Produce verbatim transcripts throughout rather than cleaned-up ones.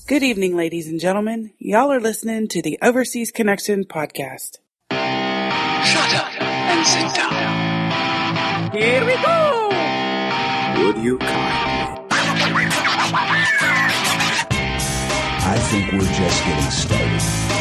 Good evening, ladies and gentlemen. Y'all are listening to the Overseas Connection podcast. Shut up and sit down. Here we go! Would you kindly? I think we're just getting started.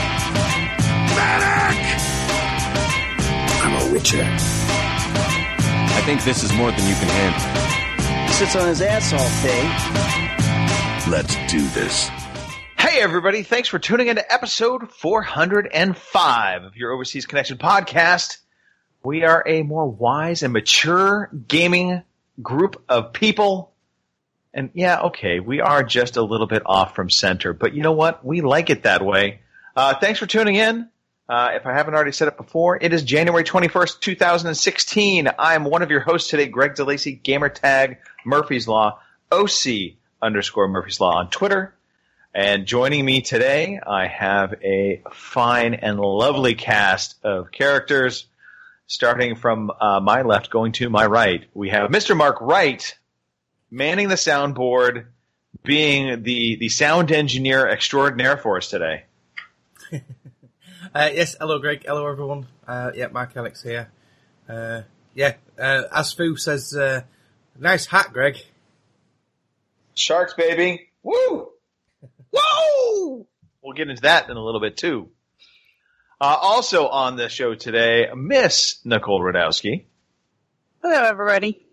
Medic! I'm a witcher. I think this is more than you can handle. He sits on his ass all day. Let's do this. Hey everybody, thanks for tuning into episode four hundred five of your Overseas Connection podcast. We are a more wise and mature gaming group of people. And yeah, okay, we are just a little bit off from center, but you know what? We like it that way. Uh, thanks for tuning in. Uh, if I haven't already said it before, it is January twenty-first, two thousand sixteen. I am one of your hosts today, Greg DeLacy, gamertag Murphy's Law, O C underscore Murphy's Law on Twitter. And joining me today, I have a fine and lovely cast of characters. Starting from uh, my left, going to my right, we have Mister Mark Wright, manning the soundboard, being the, the sound engineer extraordinaire for us today. uh, yes, hello Greg, hello everyone. Uh, yeah, Mark Alex here. Uh, yeah, uh, as Fu says, uh, nice hat, Greg. Sharks, baby. Woo! Whoa! We'll get into that in a little bit, too. Uh, also on the show today, Miss Nicole Radowski. Hello, everybody.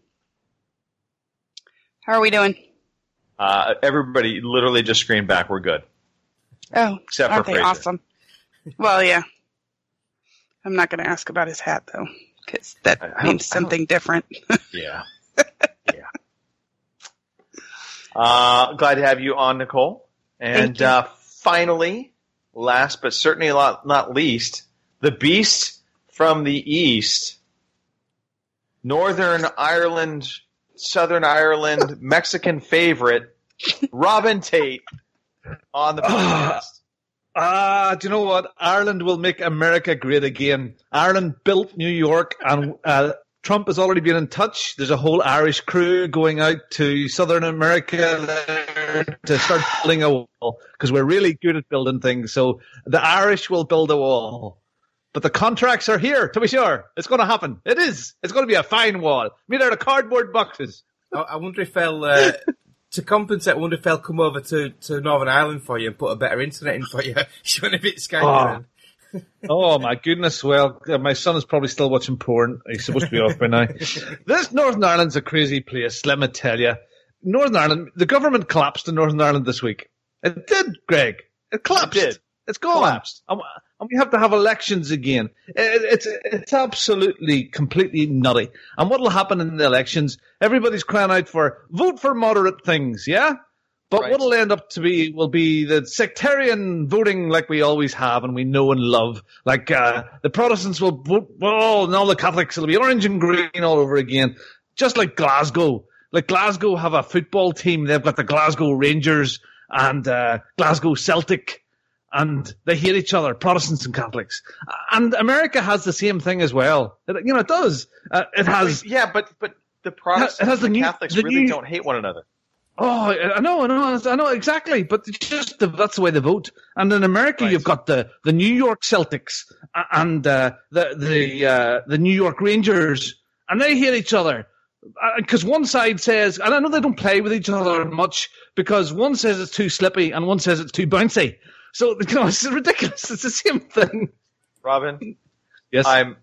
How are we doing? Uh, everybody literally just screamed back, we're good. Oh, Except aren't for they Fraser. awesome? Well, yeah. I'm not going to ask about his hat, though, because that I- I means don't- I something different. Yeah. yeah. Uh, glad to have you on, Nicole. And Thank you. uh, finally, last but certainly not, not least, the beast from the east, Northern Ireland, Southern Ireland, Mexican favorite, Robin Tate, on the podcast. Ah, do you know what? Ireland will make America great again. Ireland built New York, and uh, Trump has already been in touch. There's a whole Irish crew going out to Southern America there to start building a wall, because we're really good at building things. So the Irish will build a wall. But the contracts are here, to be sure. It's going to happen. It is. It's going to be a fine wall, made out of cardboard boxes. I, I wonder if they'll, uh, to compensate, I wonder if they'll come over to, to Northern Ireland for you and put a better internet in for you. Showing a bit Skype. Oh. Oh my goodness! Well, uh, my son is probably still watching porn. He's supposed to be off by now. This Northern Ireland's a crazy place. Let me tell you, Northern Ireland. The government collapsed in Northern Ireland this week. It did, Greg. It collapsed. It did. It's gone. Collapsed. And, and we have to have elections again. It, it's it's absolutely completely nutty. And what will happen in the elections? Everybody's crying out for vote for moderate things. Yeah. But Right. what will end up to be will be the sectarian voting like we always have and we know and love. Like uh, the Protestants will vote, oh, and all the Catholics will be orange and green all over again. Just like Glasgow. Like Glasgow have a football team. They've got the Glasgow Rangers and uh, Glasgow Celtic. And they hate each other, Protestants and Catholics. And America has the same thing as well. It, you know, it does. Uh, it has... Yeah, but, but the Protestants It has the and the new- Catholics the really new- don't hate one another. Oh, I know, I know, I know exactly. But it's just the, that's the way they vote. And in America, Right. you've got the, the New York Celtics and uh, the the uh, the New York Rangers, and they hate each other because one side says, and I know they don't play with each other much because one says it's too slippy and one says it's too bouncy. So you know, it's ridiculous. It's the same thing. Robin, Yes, I'm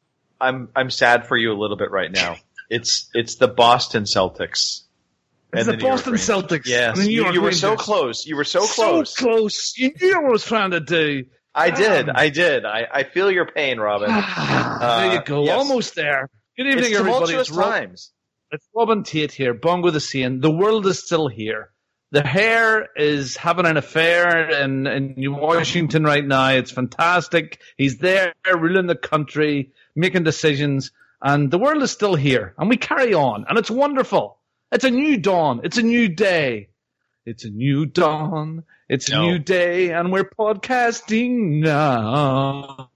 I'm I'm sad for you a little bit right now. It's it's the Boston Celtics. It's and the New York Boston Rangers. Celtics. Yes, and the New you, York you were so Rangers. close. You were so close. So close. You knew what I was trying to do. I did. Um, I did. I, I feel your pain, Robin. there you go. yes. Almost there. Good evening, It's everybody. tumultuous It's Rob- times. It's Robin Tate here, Bongo the Sane. The world is still here. The hair is having an affair in, in New Washington right now. It's fantastic. He's there ruling the country, making decisions, and the world is still here. And we carry on, and it's wonderful. It's a new dawn. It's a new day. It's a new dawn. It's a No. new day, and we're podcasting now.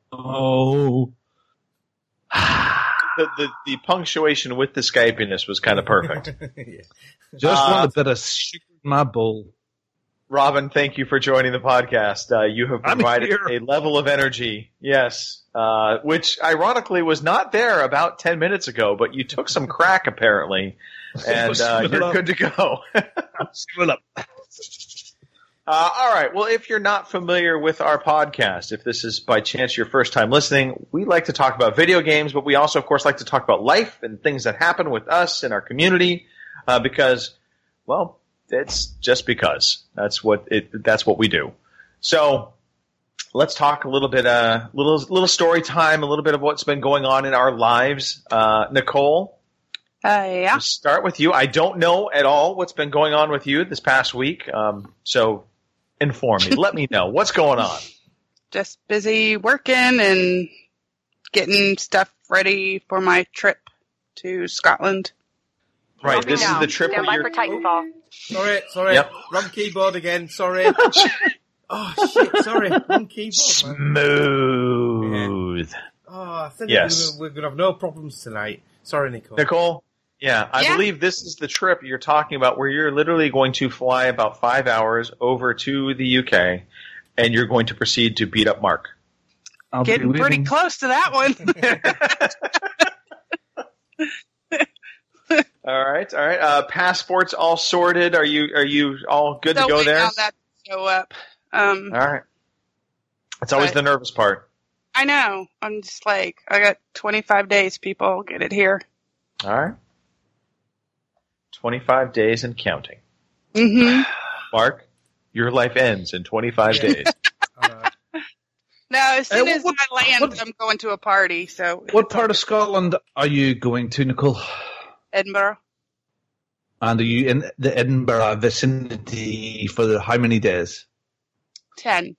The, the the punctuation with the Skypiness was kind of perfect. Yeah. Just Uh, want a bit of sugar in my bowl. Robin, thank you for joining the podcast. Uh, you have I'm provided here. a level of energy, yes, uh, which ironically was not there about ten minutes ago, but you took some crack apparently, and uh, you're good to go. Screw it up. Uh, all right. Well, if you're not familiar with our podcast, if this is by chance your first time listening, we like to talk about video games, but we also, of course, like to talk about life and things that happen with us in our community, uh, because, well, it's just because that's what it, that's what we do. So let's talk a little bit, uh, little, little story time, a little bit of what's been going on in our lives. Uh, Nicole, Uh, yeah. we'll start with you. I don't know at all what's been going on with you this past week. Um, so inform me. Let me know what's going on. Just busy working and getting stuff ready for my trip to Scotland. Right. This is the trip where Stand by you're. for Titanfall. Sorry, sorry. Yep. Wrong keyboard again. Sorry. Oh shit! Sorry, wrong keyboard. Man. Smooth. Oh, I think Yes. we're, we're gonna have no problems tonight. Sorry, Nicole. Nicole? Yeah, I Yeah. believe this is the trip you're talking about where you're literally going to fly about five hours over to the U K and you're going to proceed to beat up Mark. I'll be Getting pretty waiting. close to that one. All right, all right. Uh, passports all sorted. Are you are you all good Still to go waiting there? on that to show up. Um, All right. It's always Right. the nervous part. I know. I'm just like, I got twenty-five days, people. Get it here. All right. twenty-five days and counting. Mm-hmm. Mark, your life ends in twenty-five Yeah. days. Uh, No, as soon Hey, as what- I land, what- I'm going to a party. So What part of Scotland are you going to, Nicole? Edinburgh. And are you in the Edinburgh vicinity for the, how many days? Ten.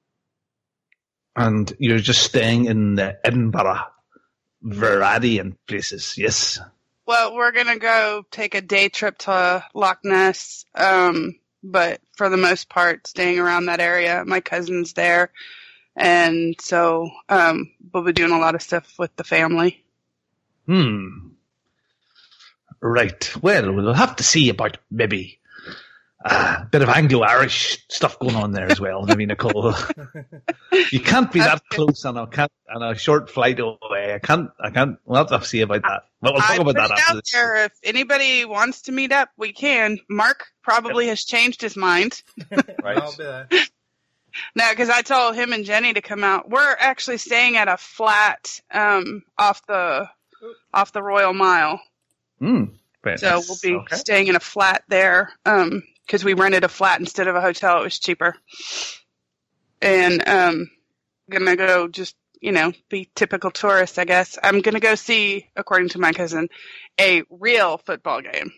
And you're just staying in the Edinburgh variety and places, yes. Well, we're gonna go take a day trip to Loch Ness, um, but for the most part, staying around that area. My cousin's there, and so um, we'll be doing a lot of stuff with the family. Hmm. Right. Well, we'll have to see about maybe a bit of Anglo-Irish stuff going on there as well. Maybe, Nicole. You can't be that close on a can't on a short flight away. I can't. I can't. We'll have to see about that. But we'll talk I about put that it after out this. there. If anybody wants to meet up, we can. Mark probably has changed his mind. Right. I'll be there. No, because I told him and Jenny to come out. We're actually staying at a flat um, off the off the Royal Mile. Hmm. Very So nice. we'll be Okay. staying in a flat there because we rented a flat instead of a hotel. It was cheaper. And um, gonna go just, you know, be typical tourist, I guess. I'm gonna go see, according to my cousin, a real football game.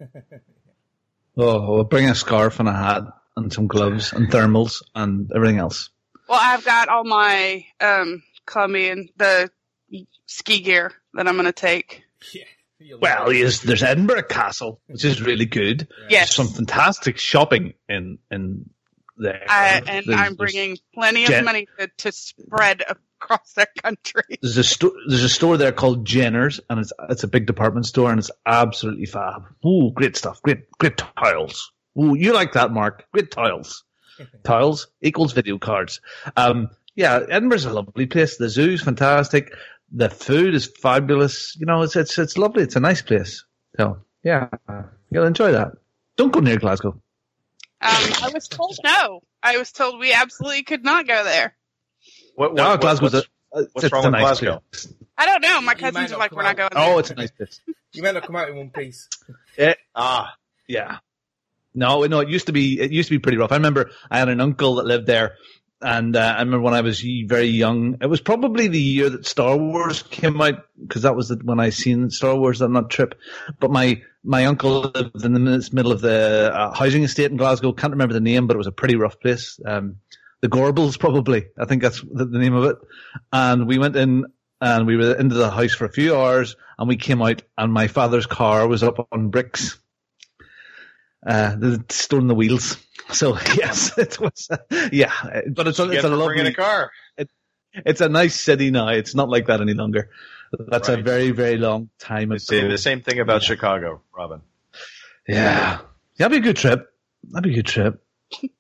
Oh, we'll bring a scarf and a hat and some gloves and thermals and everything else. Well, I've got all my um, Colombian, the ski gear that I'm gonna take. Yeah. You'll Well, love it. yes, there's Edinburgh Castle, which is really good. Yes. There's some fantastic shopping in in there. I, and There's- I'm bringing plenty of Jen- money to, to spread across the country. There's a store. There's a store there called Jenner's, and it's it's a big department store, and it's absolutely fab. Ooh, great stuff. Great, great tiles. Ooh, you like that, Mark? Great tiles. Tiles equals video cards. Um, yeah, Edinburgh's a lovely place. The zoo's fantastic. The food is fabulous. You know, it's it's it's lovely. It's a nice place. So yeah, you'll enjoy that. Don't go near Glasgow. Um, I was told no. I was told we absolutely could not go there. What, what, No, what- Glasgow's what's, a, it's, what's it's wrong a with nice Glasgow? place. I don't know. My You might cousins are not like, come we're not out. going there. Oh, it's a nice place. You might not come out in one piece. ah, Yeah. No, no, it used to be, it used to be pretty rough. I remember I had an uncle that lived there, and uh, I remember when I was y- very young, it was probably the year that Star Wars came out, because that was the, when I seen Star Wars on that trip. But my, my uncle lived in the midst- middle of the uh, housing estate in Glasgow. Can't remember the name, but it was a pretty rough place. Um, the Gorbals, probably. I think that's the, the name of it. And we went in, and we were into the house for a few hours, and we came out, and my father's car was up on bricks. Uh, the stolen the wheels. So yes, it was. Uh, yeah, but it's a, you it's get a for bringing lovely. a car. It's a nice city now. It's not like that any longer. That's a Right. very very long time ago. Say the same thing about Chicago, Robin. Yeah, that'd be a good trip. That'd be a good trip.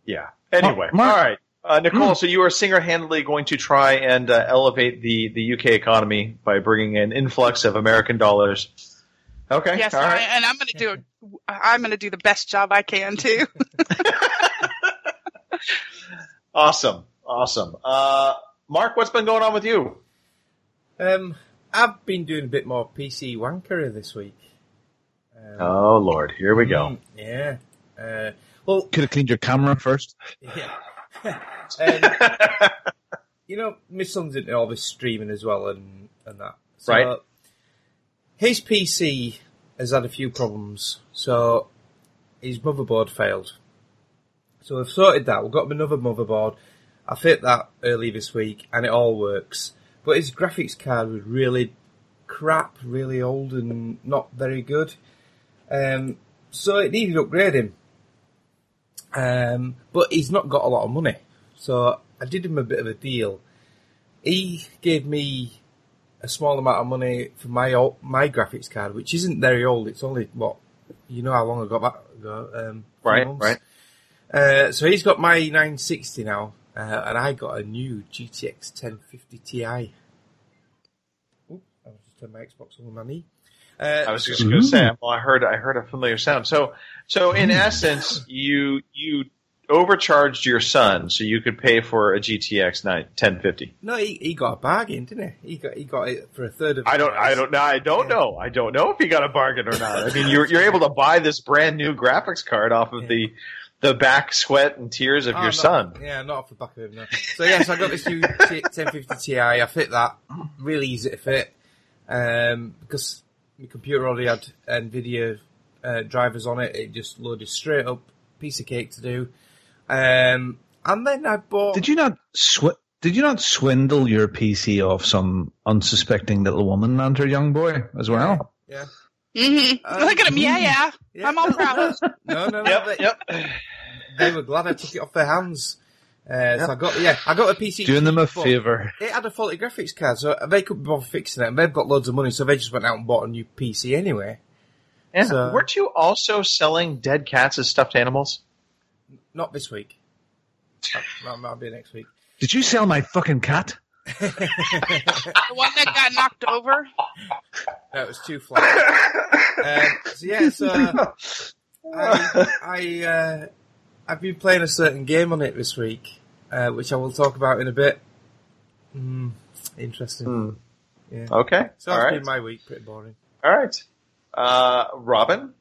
Yeah. Anyway, Mark- all right. Uh, Nicole, Mm. so you are single-handedly going to try and uh, elevate the, the U K economy by bringing an influx of American dollars. Okay, Yes, all I, right. and I'm going to do. A, I'm going to do the best job I can too. Awesome, awesome. Uh, Mark, what's been going on with you? Um, I've been doing a bit more P C wankery this week. Um, Oh, Lord, here we go. mm, Yeah. Uh, well, Could have cleaned your camera first. yeah. um, you know, my son's into all this streaming as well and, and that. So Right. His P C has had a few problems. So his motherboard failed. So we've sorted that. We've got him another motherboard. I fit that early this week and it all works. But his graphics card was really crap, really old and not very good. Um, so it needed upgrading. Um, but he's not got a lot of money. So I did him a bit of a deal. He gave me a small amount of money for my old, my graphics card, which isn't very old. It's only, what, you know how long I got that ago? Um, few Right, months. right. Uh, so he's got my nine sixty now, uh, and I got a new G T X ten fifty Ti. Oop, I was just turning my Xbox on my knee. Uh, I was just going to say, well, I heard, I heard a familiar sound. So, so in essence, you you overcharged your son so you could pay for a G T X ten fifty. no, he, he got a bargain, didn't he? He got he got it for a third of. the I don't, price. I don't, I don't know. I don't know if he got a bargain or not. I mean, you're you're able to buy this brand new graphics card off of Yeah. the the back sweat and tears of Oh, your not- son. Yeah, not off the back of him, no. So, yes, I got this new T- ten fifty Ti. I fit that. Really easy to fit. Um, because my computer already had NVIDIA uh, drivers on it. It just loaded straight up. Piece of cake to do. Um, and then I bought... Did you not sw- Did you not swindle your P C off some unsuspecting little woman and her young boy as well? Yeah. hmm Uh, Look at him. Yeah, yeah. yeah. I'm all proud. No, no, no. Yep, they, yep. they were glad I took it off their hands. Uh, So I got, yeah, I got a P C. Doing them a but favour. It had a faulty graphics card, so they couldn't bother fixing it, and they've got loads of money, so they just went out and bought a new P C anyway. Yeah. So- Weren't you also selling dead cats as stuffed animals? Not this week. That, that might be next week. Did you sell my fucking cat? The one that got knocked over. No, it was too flat. um, so yeah, so I, I uh, I've been playing a certain game on it this week, uh, which I will talk about in a bit. Mm, interesting. Hmm. Yeah. Okay. So All that's right. been my week. Pretty boring. All right. Uh, Robin,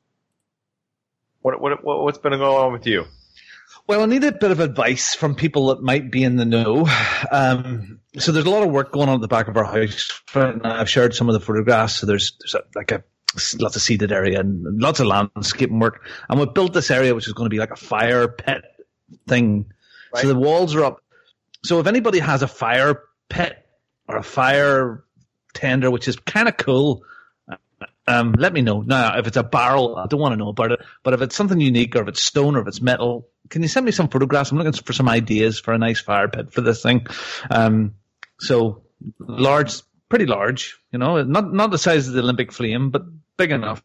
what what what what's been going on with you? Well, I need a bit of advice from people that might be in the know. Um, so there's a lot of work going on at the back of our house right now. I've shared some of the photographs. So there's, there's a, like a lots of seeded area and lots of landscaping work. And we've built this area which is going to be like a fire pit thing. Right. So the walls are up. So if anybody has a fire pit or a fire tender, which is kind of cool, um, let me know. Now, if it's a barrel, I don't want to know about it. But if it's something unique, or if it's stone, or if it's metal, can you send me some photographs? I'm looking for some ideas for a nice fire pit for this thing. Um, so large, pretty large, you know, not not the size of the Olympic flame, but big enough.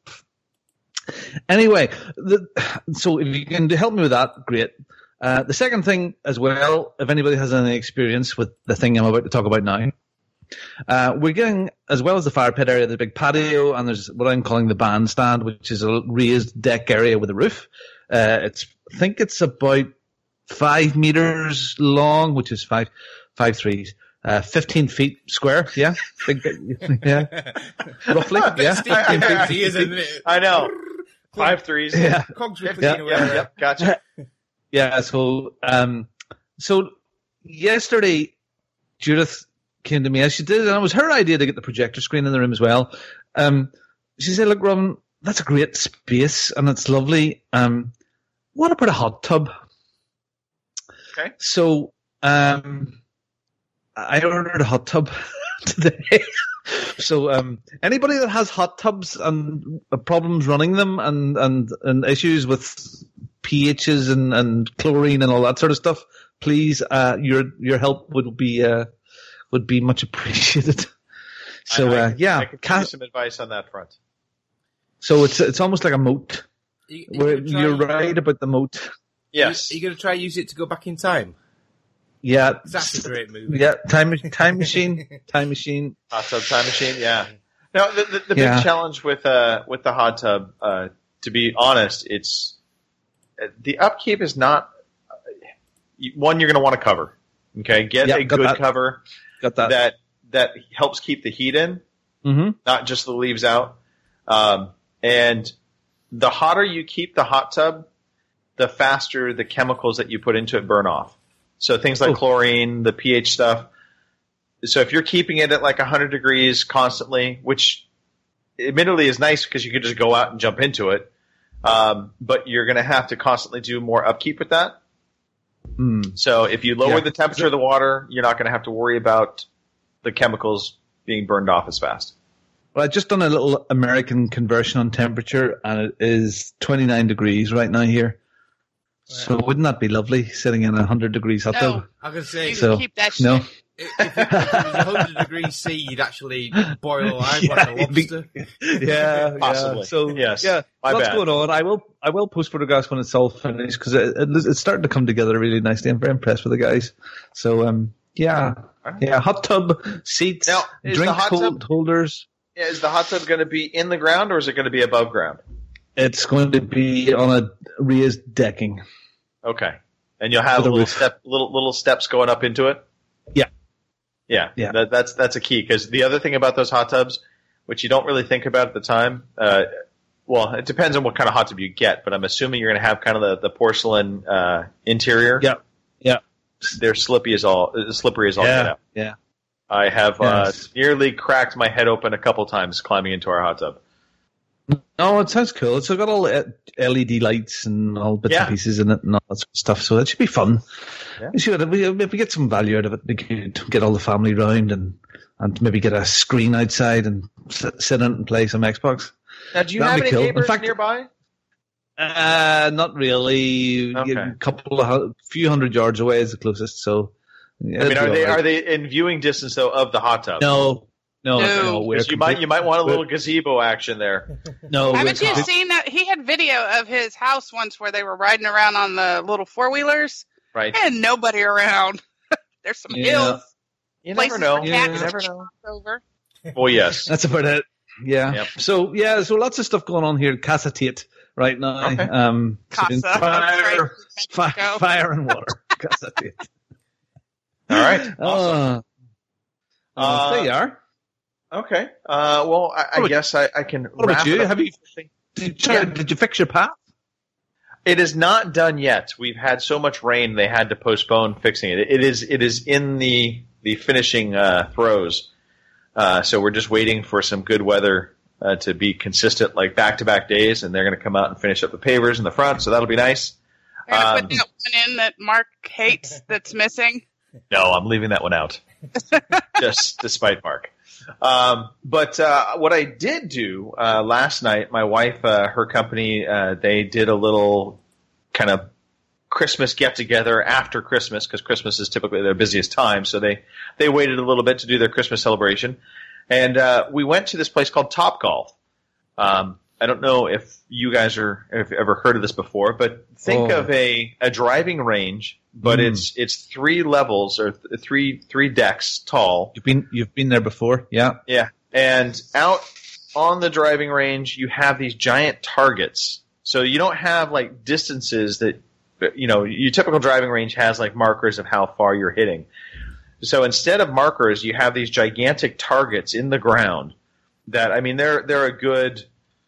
Anyway, the, so if you can help me with that, great. Uh, the second thing as well, if anybody has any experience with the thing I'm about to talk about now, uh, we're getting, as well as the fire pit area, the big patio, and there's what I'm calling the bandstand, which is a raised deck area with a roof. Uh, it's, I think it's about five meters long, which is five, five threes, uh, fifteen feet square. Yeah, big, yeah, roughly. Yeah, fifteen feet. He is, isn't it? I know. Five threes. Yeah. Cogs were Yep, clicking yep, away. yep, yep, gotcha. Yeah, so um, so yesterday, Judith came to me, as she did, and it was her idea to get the projector screen in the room as well. Um, she said, "Look, Robin, that's a great space, and it's lovely. Um, what about a hot tub?" Okay. So um, I ordered a hot tub today. So um, anybody that has hot tubs and uh, problems running them, and, and, and issues with pHs and, and chlorine and all that sort of stuff, please, uh, your your help would be uh, would be much appreciated. So I, I, uh, yeah, I could give ca- you some advice on that front. so it's it's almost like a moat. You- Where you try- you're right about the moat. Yes. Are you going to try and use it to go back in time? Yeah. That's a great movie. Yeah, time time machine, time machine. Hot tub time machine, yeah. Now the the, the Yeah. big challenge with uh with the hot tub, uh, to be honest, it's uh, the upkeep is not uh, one you're going to want to cover. Okay, get Yeah, a got good that. cover Got that. that that helps keep the heat in, Mm-hmm. not just the leaves out. Um, and the hotter you keep the hot tub, the faster the chemicals that you put into it burn off. So things like Oh. chlorine, the pH stuff. So if you're keeping it at like one hundred degrees constantly, which admittedly is nice because you could just go out and jump into it, um, but you're going to have to constantly do more upkeep with that. Mm. So if you lower Yeah. the temperature of the water, you're not going to have to worry about the chemicals being burned off as fast. Well, I just done a little American conversion on temperature, and it is twenty-nine degrees right now here. So wouldn't that be lovely, sitting in a one hundred degrees hot No. tub? I'm going to say, You So, keep that shit. No. if, if it was one hundred degrees C, you'd actually boil alive like a it'd be- lobster. Yeah, Possibly. Yeah. So Yes. yeah, My what's bad. going on? I will, I will post photographs when it's all finished because it, it, it's starting to come together really nicely. I'm very impressed with the guys. So um, yeah, yeah, hot tub seats, Now, is drink the hot hold, tub- holders. Yeah, is the hot tub going to be in the ground or is it going to be above ground? It's going to be on a raised decking. Okay, and you'll have With a little roof. step, little little steps going up into it. Yeah. Yeah, Yeah. That, that's that's a key because the other thing about those hot tubs, which you don't really think about at the time, uh, well, it depends on what kind of hot tub you get, but I'm assuming you're going to have kind of the, the porcelain uh, interior. Yeah, yeah, They're slippy as all slippery as all get yeah, out. yeah. I have uh, Yes. nearly cracked my head open a couple times climbing into our hot tub. No, it sounds cool. It's got all L E D lights and all bits Yeah. and pieces in it and all that sort of stuff. So it should be fun. Yeah. We should, if we, if we get some value out of it, we could get all the family round and, and maybe get a screen outside and sit, sit in it and play some Xbox. Now, do you That'd have be any cool. In neighbors fact- nearby? Uh, not really. Okay. A couple of, hu- few hundred yards away is the closest. So, I mean, are they are they in viewing distance though of the hot tub? No, no, No. no. We're 'Cause you might you might want a we're- little gazebo action there. No, Haven't we're- you seen that? He had video of his house once where they were riding around on the little four wheelers Right. and nobody around. There's some Yeah. hills, You places never know. for You cats never to know. cross over. Well, yes. That's about it. Yeah. Yep. So yeah, so lots of stuff going on here at Casa Tate right now. Okay. Um, Casa. fire, That's fire, right. fire and water. Casa Tate. All right. Awesome. Uh, Uh, there you are. Okay. Uh, well, I, I about- guess I, I can. What about wrap you? it up. Have you? Did you, try, Yeah. did you fix your path? It is not done yet. We've had so much rain; they had to postpone fixing it. It is. It is in the the finishing uh, throes. Uh, so we're just waiting for some good weather uh, to be consistent, like back to back days, and they're going to come out and finish up the pavers in the front. So that'll be nice. You're gonna Um, put that one in that Mark hates that's missing. No, I'm leaving that one out. Just despite Mark. Um, but uh, what I did do uh, last night, my wife, uh, her company, uh, they did a little kind of Christmas get together after Christmas because Christmas is typically their busiest time. So they they waited a little bit to do their Christmas celebration, and uh, we went to this place called Topgolf. Um, I don't know if you guys are have ever heard of this before, but think Oh. of a, a driving range, but Mm. it's it's three levels or th- three three decks tall. You've been you've been there before, yeah. Yeah, and out on the driving range, you have these giant targets. So you don't have like distances that you know. Your typical driving range has like markers of how far you're hitting. So instead of markers, you have these gigantic targets in the ground. That I mean, they're they're a good.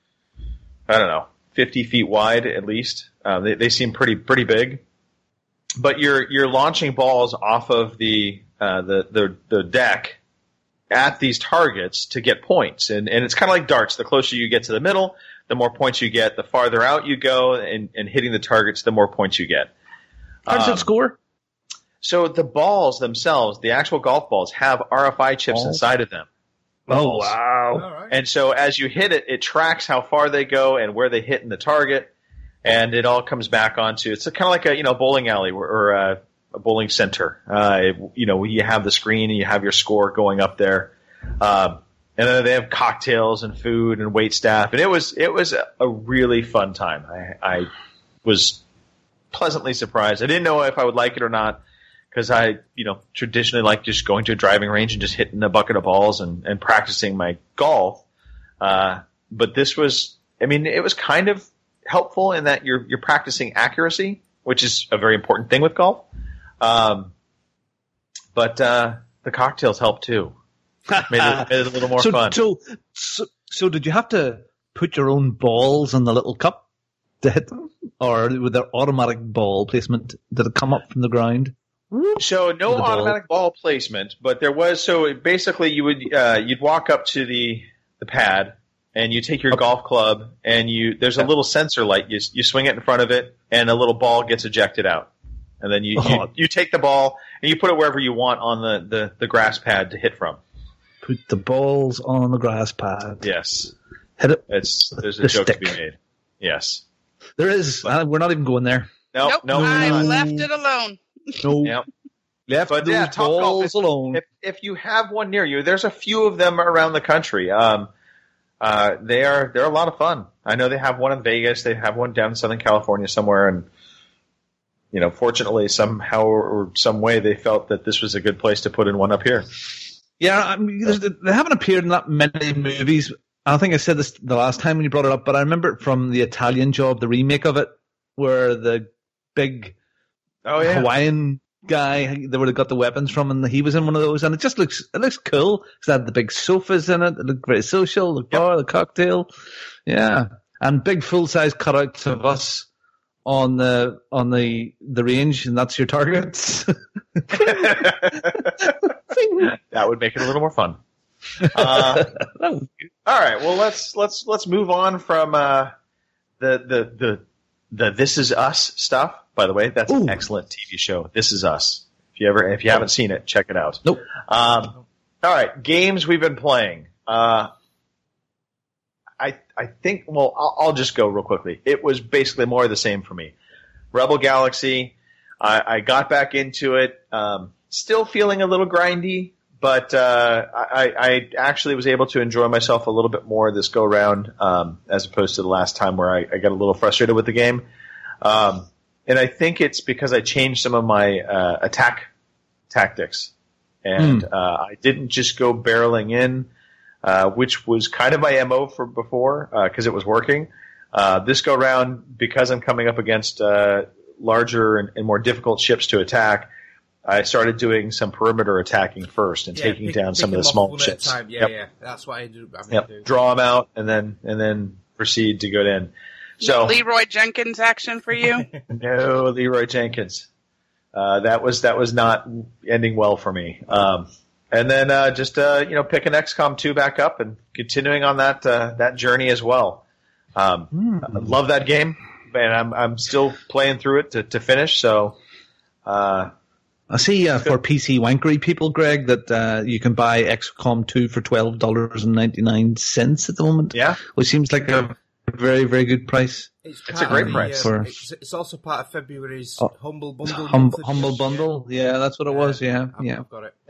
I don't know, fifty feet wide at least. Uh, they, they seem pretty pretty big. But you're you're launching balls off of the uh, the, the the deck at these targets to get points, and and it's kind of like darts. The closer you get to the middle, the more points you get. The farther out you go, and, and hitting the targets, the more points you get. How does Um, it score? So the balls themselves, the actual golf balls, have R F I chips Balls? inside of them. Oh wow! All right. And so as you hit it, it tracks how far they go and where they hit in the target, and it all comes back onto. It's kind of like a you know bowling alley or, or a, a bowling center. Uh, it- you know, you have the screen and you have your score going up there, um, and then they have cocktails and food and wait staff, and it was it was a, a really fun time. I, I was pleasantly surprised. I didn't know if I would like it or not because I, you know, traditionally like just going to a driving range and just hitting a bucket of balls and, and practicing my golf. Uh, but this was, I mean, it was kind of helpful in that you're you're practicing accuracy, which is a very important thing with golf. Um, but uh, the cocktails helped too. Made it, made it a little more so, fun. So, so, so did you have to put your own balls in the little cup to hit them? Or with their automatic ball placement, did it come up from the ground? So no The ball. automatic ball placement, but there was. So basically, you would uh, you'd walk up to the the pad and you take your golf club and you there's a little sensor light. You you swing it in front of it and a little ball gets ejected out, and then you Oh. you, you take the ball and you put it wherever you want on the, the, the grass pad to hit from. Put the balls on the grass pad. Yes, Hit it. it's there's a The joke stick. to be made. Yes. There is. Uh, we're not even going there. No, nope, no, I we're not. left it alone. No. Yep. Left But those yeah, Topgolf balls is- alone. If if you have one near you, there's a few of them around the country. Um, uh, they are they're a lot of fun. I know they have one in Vegas. They have one down in Southern California somewhere, and you know, fortunately, somehow or some way, they felt that this was a good place to put in one up here. Yeah, I mean, there's- they haven't appeared in that many movies. I think I said this the last time when you brought it up, but I remember it from the Italian Job, the remake of it, where the big Oh yeah, Hawaiian guy they would have got the weapons from, and he was in one of those, and it just looks it looks cool because it had the big sofas in it. It looked very social. The bar, the cocktail, yeah, and big full size cutouts of us on the on the the range, and that's your targets. that would make it a little more fun. Uh, all right, well let's let's let's move on from uh, the the the the This Is Us stuff. By the way, that's Ooh. an excellent T V show. This Is Us. If you ever if you haven't seen it, check it out. Nope. Um, all right, games we've been playing. Uh, I I think well I'll, I'll just go real quickly. It was basically more of the same for me. Rebel Galaxy. I, I got back into it. Um, still feeling a little grindy. But uh, I, I actually was able to enjoy myself a little bit more this go round, um, as opposed to the last time where I, I got a little frustrated with the game. Um, and I think it's because I changed some of my uh, attack tactics, and Mm. uh, I didn't just go barreling in, uh, which was kind of my M O for before because it was working. Uh, this go round, because I'm coming up against uh, larger and, and more difficult ships to attack, I started doing some perimeter attacking first and Yeah, taking pick- down some pick of the them off small one at a ships. time. Yeah, Yep. yeah, that's what I do. I mean, Yep. do. Draw them out and then and then proceed to go in. So Leroy Jenkins action for you. no Leroy Jenkins. Uh, that was that was not ending well for me. Um, and then uh, just uh, you know picking X COM two back up and continuing on that uh, that journey as well. Um, Mm. I love that game, and I'm I'm still playing through it to, to finish. So. Uh, I see uh, for P C wankery people, Greg, that uh, you can buy X COM two for twelve dollars and ninety-nine cents at the moment. Yeah. Which seems like a very, very good price. It's, It's a part great of the, price. uh, For- it's, it's also part of February's Oh, Humble Bundle. Hum- monthly humble deal. bundle. Yeah, that's what it was. Yeah. I've, Yeah. I've got it.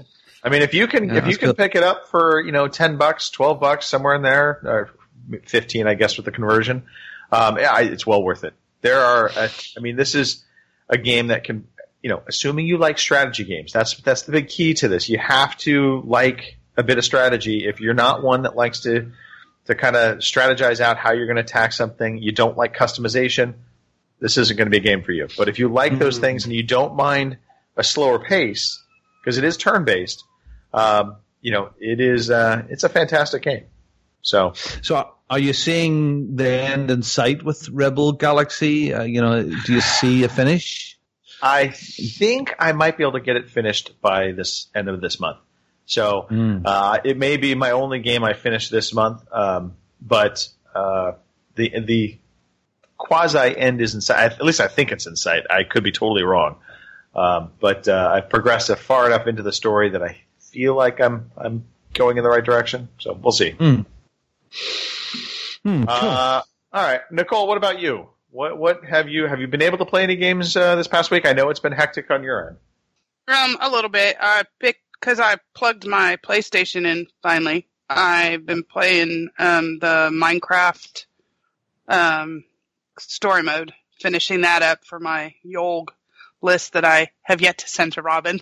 I mean, if you can, Yeah, if you that's can good. pick it up for you know ten bucks, twelve bucks, somewhere in there, or fifteen, I guess, with the conversion, um, yeah, I, it's well worth it. There are, uh, I mean, this is a game that can, you know, assuming you like strategy games, that's that's the big key to this. You have to like a bit of strategy. If you're not one that likes to to kind of strategize out how you're going to attack something, you don't like customization, this isn't going to be a game for you. But if you like those things and you don't mind a slower pace, because it is turn-based, um, you know, it is uh, it's a fantastic game. So So are you seeing the end in sight with Rebel Galaxy? Uh, you know, do you see a finish? I think I might be able to get it finished by this end of this month. So Mm. uh, it may be my only game I finish this month, um, but uh, the the quasi end is in sight. At least I think it's in sight. I could be totally wrong, um, but uh, I've progressed far enough into the story that I feel like I'm I'm going in the right direction. So we'll see. Mm. Mm, cool. Uh, all right, Nicole, what about you? What what have you have you been able to play any games uh, this past week? I know it's been hectic on your end. Um, a little bit. I picked because I plugged my PlayStation in finally. I've been playing um the Minecraft um story mode. finishing that up for my Yolg list that I have yet to send to Robin.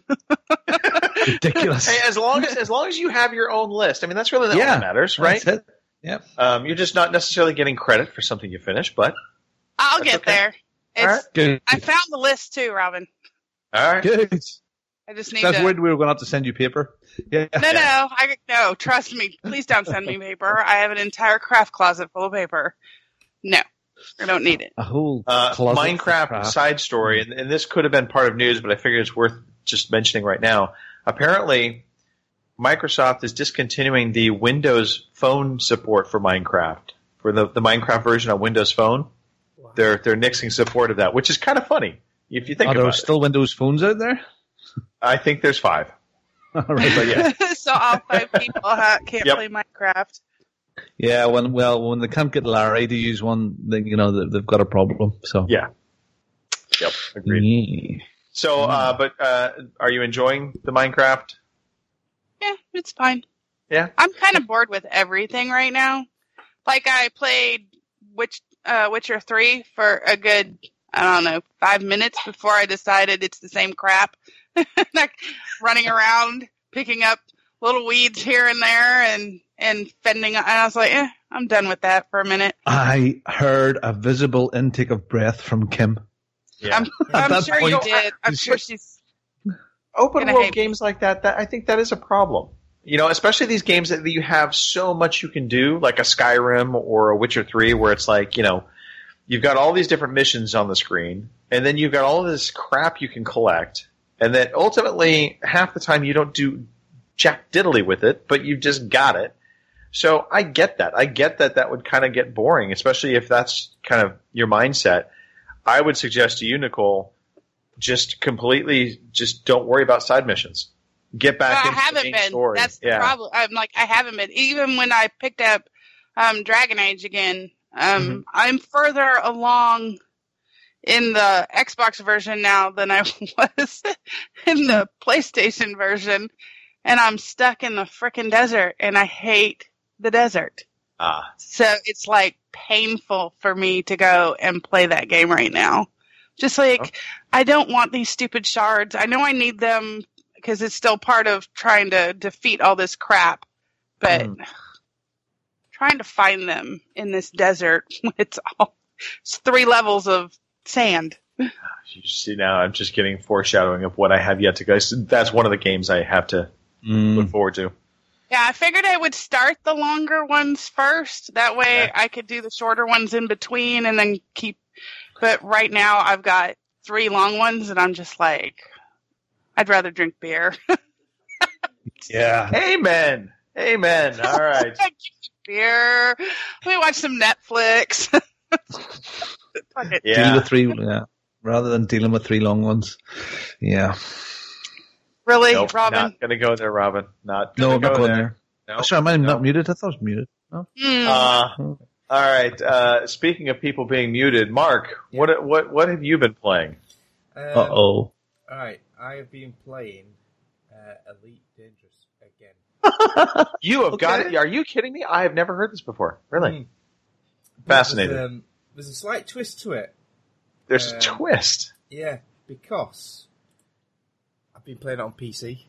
Ridiculous. Hey, as long as as long as you have your own list, I mean, that's really all Yeah, that matters, right? That's it. Yep. Um, you're just not necessarily getting credit for something you finish, but I'll That's get okay. there. It's, All right. Good. I found the list too, Robin. all right. Good. I just need I was to. worried we were going to have to send you paper. Yeah. No, no, I no. Trust me. Please don't send me paper. I have an entire craft closet full of paper. No, I don't need it. A whole Uh, closet of Minecraft crap. side story, and, and this could have been part of news, but I figure it's worth just mentioning right now. Apparently, Microsoft is discontinuing the Windows Phone support for Minecraft. For the, the Minecraft version on Windows Phone, they're they're nixing support of that, which is kind of funny if you think Are there about still Windows phones out there? it. I think there's five. All right, but yeah. So all five people ha- can't Yep. play Minecraft. Yeah, when well, when they can't get Larry to use one, then you know they- they've got a problem. So Yeah. Yep. Agreed. Yeah. So, uh, but uh, are you enjoying the Minecraft? Yeah, it's fine. Yeah. I'm kind of bored with everything right now. Like I played Witch, uh, Witcher three for a good, I don't know, five minutes before I decided it's the same crap. Like running around, picking up little weeds here and there and, and fending. And I was like, eh, I'm done with that for a minute. I heard a visible intake of breath from Kim. Yeah. I'm, I'm that sure you point- did. I'm sure she's, Open Gonna world hate- games like that, that, I think that is a problem. You know, especially these games that you have so much you can do, like a Skyrim or a Witcher three, where it's like, you know, you've got all these different missions on the screen, and then you've got all this crap you can collect, and that ultimately, half the time you don't do jack diddly with it, but you just got it. So I get that. I get that that would kind of get boring, especially if that's kind of your mindset. I would suggest to you, Nicole, just completely, just don't worry about side missions. Get back I into the haven't main been. story. That's the yeah. problem. I'm like, I haven't been. Even when I picked up um, Dragon Age again, um, Mm-hmm. I'm further along in the Xbox version now than I was in the PlayStation version, and I'm stuck in the frickin' desert, and I hate the desert. Ah, So it's like painful for me to go and play that game right now. Just like, Oh. I don't want these stupid shards. I know I need them because it's still part of trying to defeat all this crap, but Mm. trying to find them in this desert, it's all it's three levels of sand. you see now, I'm just getting foreshadowing of what I have yet to go. So that's one of the games I have to Mm. look forward to. Yeah, I figured I would start the longer ones first. That way Yeah. I could do the shorter ones in between and then keep. But right now I've got three long ones and I'm just like, I'd rather drink beer. Yeah. Amen. Amen. All right. Beer. Let me watch some Netflix. Fuck it. Deal Yeah. with three, yeah. Rather than dealing with three long ones. Yeah. Really, Nope, Robin? not gonna go there, Robin. Not No, gonna I'm go not going there. there. No. Oh, sorry, am I No. not muted? I thought I was muted. No. Hmm. Uh, all right. Uh, speaking of people being muted, Mark, what what what have you been playing? Um, Uh oh. Alright, I have been playing uh, Elite Dangerous again. You have got Okay. it. Are you kidding me? I have never heard this before. Really Hmm. fascinating. There's, um, there's a slight twist to it. There's a um, twist. Yeah, because I've been playing it on P C.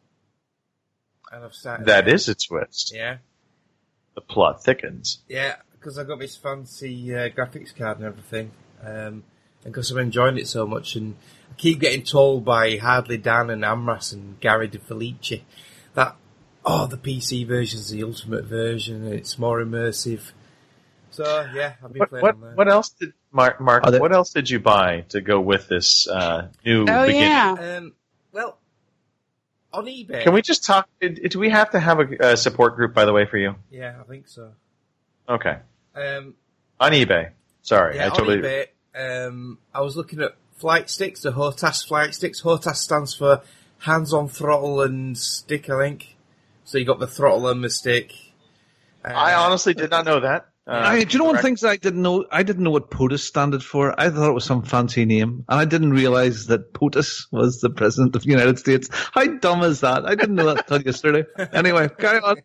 And I've started That is a twist. Yeah, The plot thickens. yeah, because I got this fancy uh, graphics card and everything. Um, and because I'm enjoying it so much, and I keep getting told by Hardly Dan and Amras and Gary DeFelice that, oh, the P C version's the ultimate version, and it's more immersive. So, yeah, I've been What playing what, on there. what else did Mark? Mark Are there- what else did you buy to go with this uh, new Oh, beginning? yeah. Um, well, on eBay. Can we just talk? Do we have to have a, a support group, by the way, for you? Yeah, I think so. Okay, Um, on eBay. Sorry, yeah, I totally. on eBay, um, I was looking at flight sticks, the HOTAS flight sticks. HOTAS stands for hands-on throttle and stick, I think. So you got the throttle and the stick. Uh, I honestly did not know that. Uh, I, do you know one correct. thing that I didn't know? I didn't know what POTUS standed for. I thought it was some fancy name, and I didn't realize that POTUS was the president of the United States. How dumb is that? I didn't know that until yesterday. Anyway, carry on.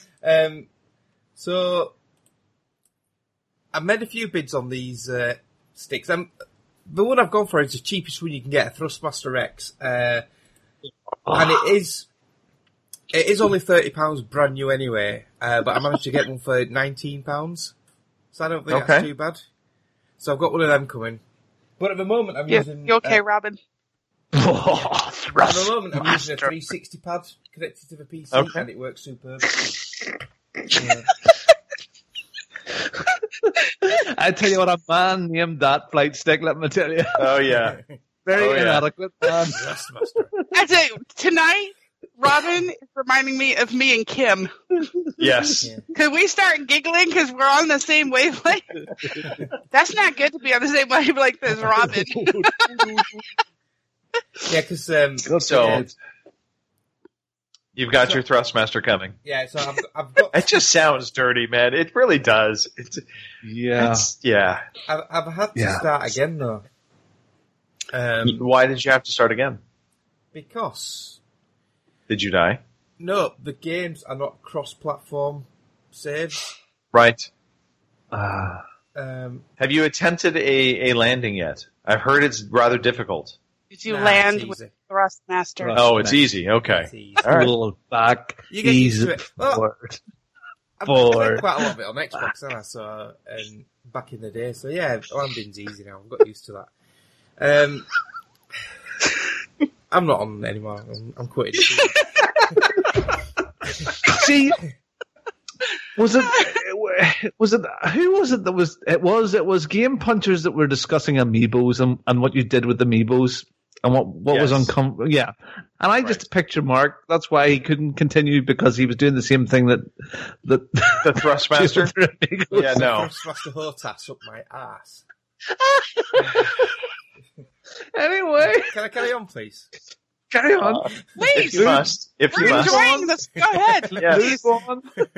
um, so I made a few bids on these uh, sticks. Um, the one I've gone for is the cheapest one you can get, a Thrustmaster X, uh, and it is it is only thirty pounds brand new anyway. Uh, but I managed to get one for nineteen pounds, so I don't think Okay. that's too bad. So I've got one of them coming. But at the moment, I'm Yeah, using. you okay, uh, Robin? Oh, At the moment, I'm using a Thrustmaster. three sixty pad connected to the P C, Okay. and it works superb. Yeah. I tell you what, a man named that flight stick, let me tell you. Oh yeah. Very Oh, yeah. inadequate, man. Thrustmaster. I tell you, tonight, Robin is reminding me of me and Kim. Yes. Yeah. Could we start giggling because we're on the same wavelength? That's not good to be on the same wavelength as Robin. Yeah, because um, So yeah, you've got your Thrustmaster coming. yeah, so I've, I've got It just sounds dirty, man. It really does. It's, Yeah. it's yeah. I've, I've had to Yeah. start again though, um, Why did you have to start again? because Did you die? no, the games are not cross-platform saves. Right. Uh, Um, Have you attempted a, a landing yet? I've heard it's rather difficult. Did you nah, land it's with easy. Thrustmaster? Thrust- Oh, it's easy. Okay. It's easy. All right. Pull back. You get used easy to it. Oh. forward. I've Forward. played quite a lot of it on Xbox, haven't I? So, and back in the day, so yeah, landing's easy now. I've got used to that. Um, I'm not on anymore. I'm, I'm quitting. See, was it, was it, who was it that was, it was, it was Game Punchers that were discussing amiibos and, and what you did with amiibos and what, what was Yes. uncomfortable. Yeah. And I just picture Mark, that's why he couldn't continue because he was doing the same thing that, that, The Thrustmaster? Amiibos. Yeah, no. Thrustmaster Hotas up my ass. Anyway, Can I carry on, please? carry on. If you must. If you We're must. enjoying this. Go ahead. Yes. Go on.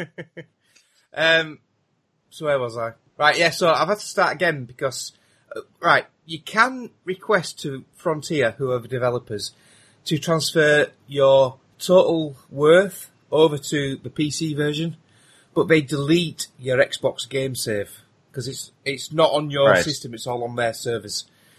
Um, so where was I? Right, yeah, so I've had to start again because, uh, right, you can request to Frontier, who are the developers, to transfer your total worth over to the P C version, but they delete your Xbox game save because it's it's not on your Right. system, it's all on their servers.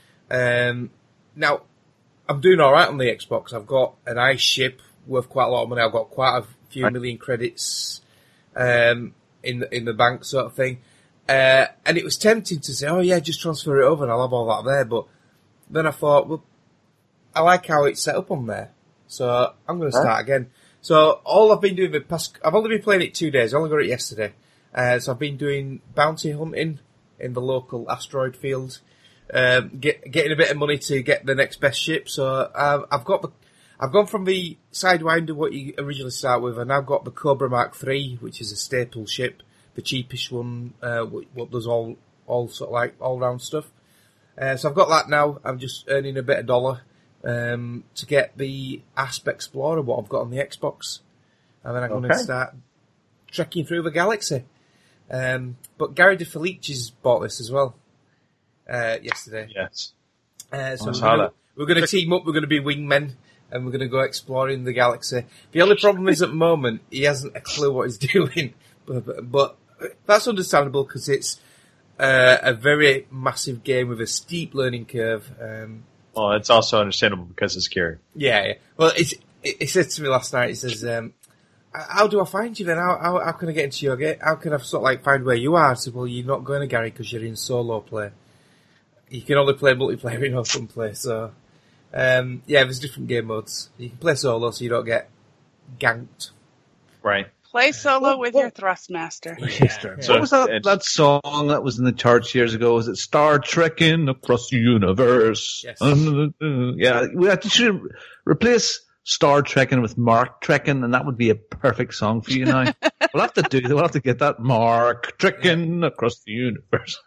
Um, now, I'm doing alright on the Xbox. I've got an ice ship worth quite a lot of money. I've got quite a few Right. million credits um, in the, in the bank, sort of thing. Uh, and it was tempting to say, "Oh yeah, just transfer it over, and I'll have all that there." But then I thought, well, I like how it's set up on there, so I'm going to start again. So all I've been doing the past, I've only been playing it two days. I only got it yesterday, uh, so I've been doing bounty hunting in the local asteroid field. Um, get, getting a bit of money to get the next best ship. So I've, I've got the, I've gone from the Sidewinder, what you originally start with, and I've got the Cobra Mark three, which is a staple ship, the cheapest one, uh, what, what does all, all sort of like all round stuff. Uh, so I've got that now. I'm just earning a bit of dollar, um, to get the Asp Explorer, what I've got on the Xbox. And then I'm going to Okay. start trekking through the galaxy. Um, but Gary DeFelice's bought this as well. Uh, yesterday. Yes. Uh, so I we're saw gonna, that. we're going to team up. We're going to be wingmen, and we're going to go exploring the galaxy. The only problem is at the moment he hasn't a clue what he's doing, but, but, but that's understandable because it's uh, a very massive game with a steep learning curve. Um, Well, it's also understandable because it's scary. yeah, yeah. Well, it's, it, it said to me last night. It says, um, "How do I find you then? How, how how can I get into your game? How can I sort of like find where you are?" I said, "Well, you're not going to Gary because you're in solo play. You can only play multiplayer in open play." So, um, yeah, there's different game modes. You can play solo, so you don't get ganked. Right. Play solo with your Thrustmaster. So What was that, it's- that song that was in the charts years ago? Was it Star Trekking Across the Universe? Yes. Yeah, we actually should replace Star Trekking with Mark Trekking, and that would be a perfect song for you now. We'll have to do that. We'll have to get that Mark Trekking Across the Universe.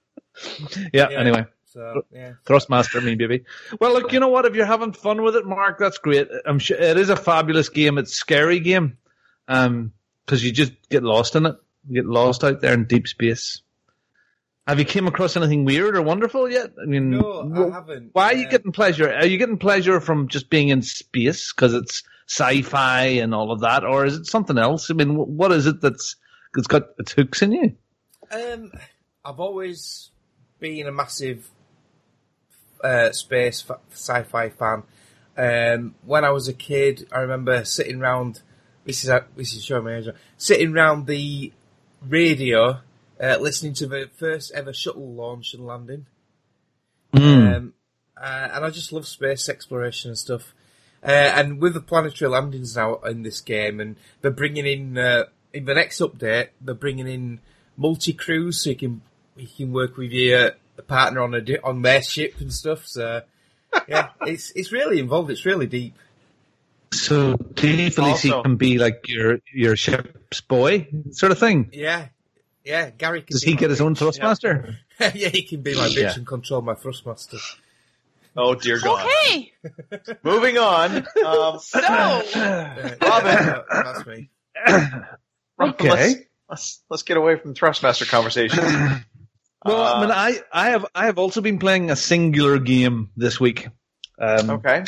yeah, Yeah. anyway. So, yeah. Thrustmaster, me baby. Well, look, you know what? If you're having fun with it, Mark, that's great. I'm sure it is a fabulous game. It's a scary game, um, because you just get lost in it. You get lost out there in deep space. Have you came across anything weird or wonderful yet? I mean, No, I wh- haven't. why are you Um, getting pleasure? Are you getting pleasure from just being in space because it's sci-fi and all of that, or is it something else? I mean, wh- what is it that's it's got its hooks in you? Um, I've always being a massive uh, space fa- sci-fi fan, um, when I was a kid, I remember sitting round. This is this is showing my age. Sitting round the radio, uh, listening to the first ever shuttle launch and landing. Mm. Um, uh, and I just love space exploration and stuff. Uh, and with the planetary landings now in this game, and they're bringing in uh, in the next update, they're bringing in multi-crews, so you can you can work with your partner on a di- on their ship and stuff. So yeah, it's it's really involved. It's really deep. So Dave Felici Also- can be like your your ship's boy sort of thing. Yeah, yeah. Gary can Does be he my get his own bitch. thrustmaster? Yeah, he can be my bitch Yeah. and control my thrustmaster. Oh dear God. Okay, Moving on. Um, so Uh, Robin. yeah, that's me. Okay. Let's, let's let's get away from Thrustmaster conversation. Well, I mean, Uh, I, I have I have also been playing a singular game this week. Um, okay.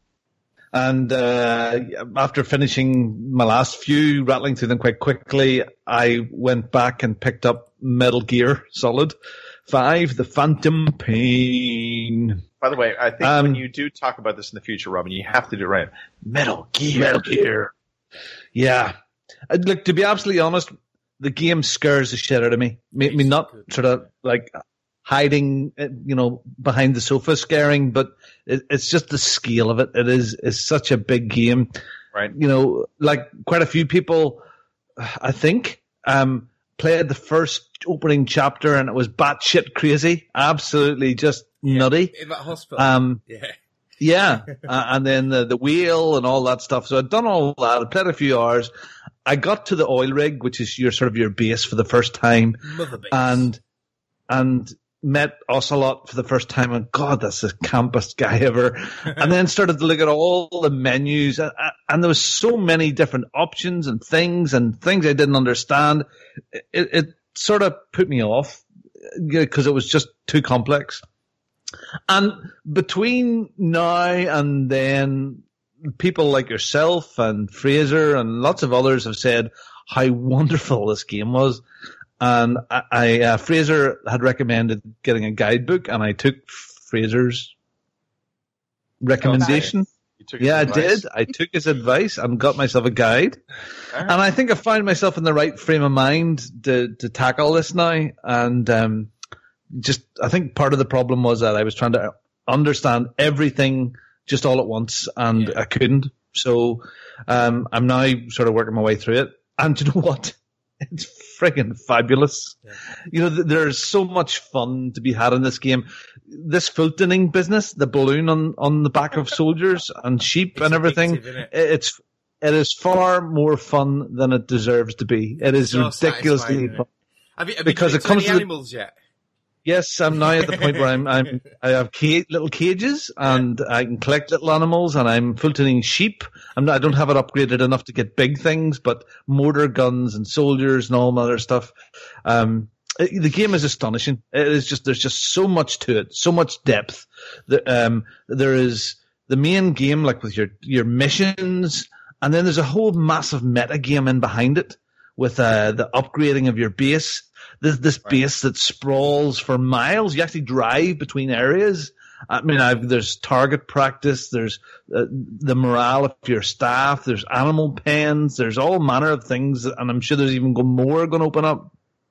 And uh, after finishing my last few, rattling through them quite quickly, I went back and picked up Metal Gear Solid five, The Phantom Pain. By the way, I think Um, when you do talk about this in the future, Robin, you have to do it right. Metal Gear. Metal Gear. Yeah. Uh, Look, to be absolutely honest, the game scares the shit out of me. Me, me not sort of like hiding, uh, you know, behind the sofa scaring, but it, it's just the scale of it. It is is such a big game. Right. You know, like quite a few people, I think, um, played the first opening chapter and it was batshit crazy. Absolutely just nutty. In that hospital. Um, yeah. yeah, uh, and then the, the wheel and all that stuff. So I'd done all that. I played a few hours. I got to the oil rig, which is your sort of your base for the first time, Mother base. and and met Ocelot for the first time. And God, that's the campest guy ever. And then started to look at all the menus, and, and there was so many different options and things and things I didn't understand. It, it sort of put me off because it was just too complex. And between now and then, people like yourself and Fraser and lots of others have said how wonderful this game was. And I, I uh, Fraser had recommended getting a guidebook, and I took Fraser's recommendation. You took his Yeah, I advice? did. I took his advice and got myself a guide. All right. And I think I found myself in the right frame of mind to, to tackle this now. And um, just, I think part of the problem was that I was trying to understand everything just all at once, and Yeah. I couldn't. So um, I'm now sort of working my way through it. And you know what? It's friggin' fabulous. Yeah. You know, th- there's so much fun to be had in this game. This Fultoning business, the balloon on, on the back of soldiers and sheep It's and everything, addictive, isn't it? it- it's it is far more fun than it deserves to be. It is So ridiculously satisfying, isn't fun. it? Have you, have Because you it comes any to the- animals yet? Yes, I'm now at the point where I'm, I'm I have ca- little cages and I can collect little animals, and I'm Fultoning sheep. I'm not, I don't have it upgraded enough to get big things, but mortar guns and soldiers and all that other stuff. Um, it- the game is astonishing. It is just there's just so much to it, so much depth. The, um, there is the main game, like with your your missions, and then there's a whole massive meta game in behind it with uh, the upgrading of your base. This this base that sprawls for miles. You actually drive between areas. I mean, I've, there's target practice. There's uh, the morale of your staff. There's animal pens. There's all manner of things, and I'm sure there's even go more going to open up.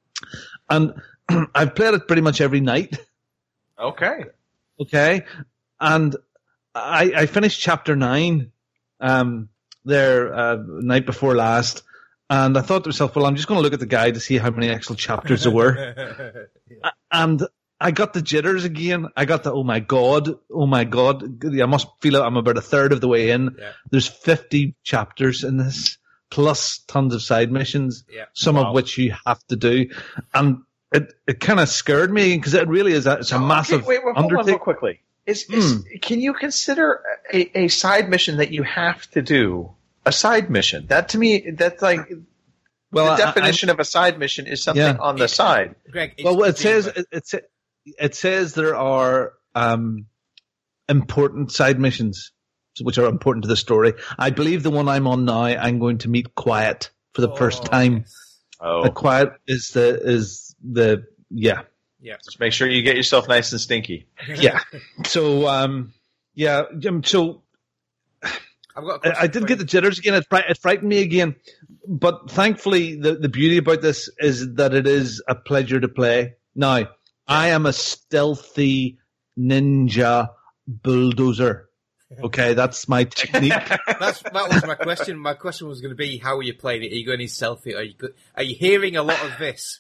And I've played it pretty much every night. Okay. Okay, and I, I finished chapter nine um, there uh, night before last. And I thought to myself, well, I'm just going to look at the guide to see how many actual chapters there were. And I got the jitters again. I got the, oh my God, oh my God. I must feel like I'm about a third of the way in. Yeah. There's fifty chapters in this, plus tons of side missions, Yeah. some Wow. of which you have to do. And it, it kind of scared me because it really is a, it's a Okay, massive wait, wait, hold on real undertaking. quickly. Is, is, Can you consider a, a side mission that you have to do a side mission? That to me, that's like Well, the I- I- definition of a side mission is something Yeah. on the side. Greg, it's Well, it to begin says with. it, it, sa- it says there are um, important side missions which are important to the story. I believe the one I'm on now, I'm going to meet Quiet for the first Oh, time. yes. Oh, Uh, Quiet is the is the yeah. Yeah. Just make sure you get yourself nice and stinky. Yeah. So, um, yeah, um, so I've got. A I, I did get the jitters again. It, fri- it frightened me again. But thankfully, the, the beauty about this is that it is a pleasure to play. Now, I am a stealthy ninja bulldozer. Okay, that's my technique. That's, that was my question. My question was going to be, how are you playing it? Are you going to selfie? Are you go- Are you hearing a lot of this?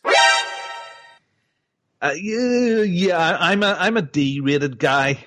Uh, yeah, yeah, I'm a I'm a D-rated guy.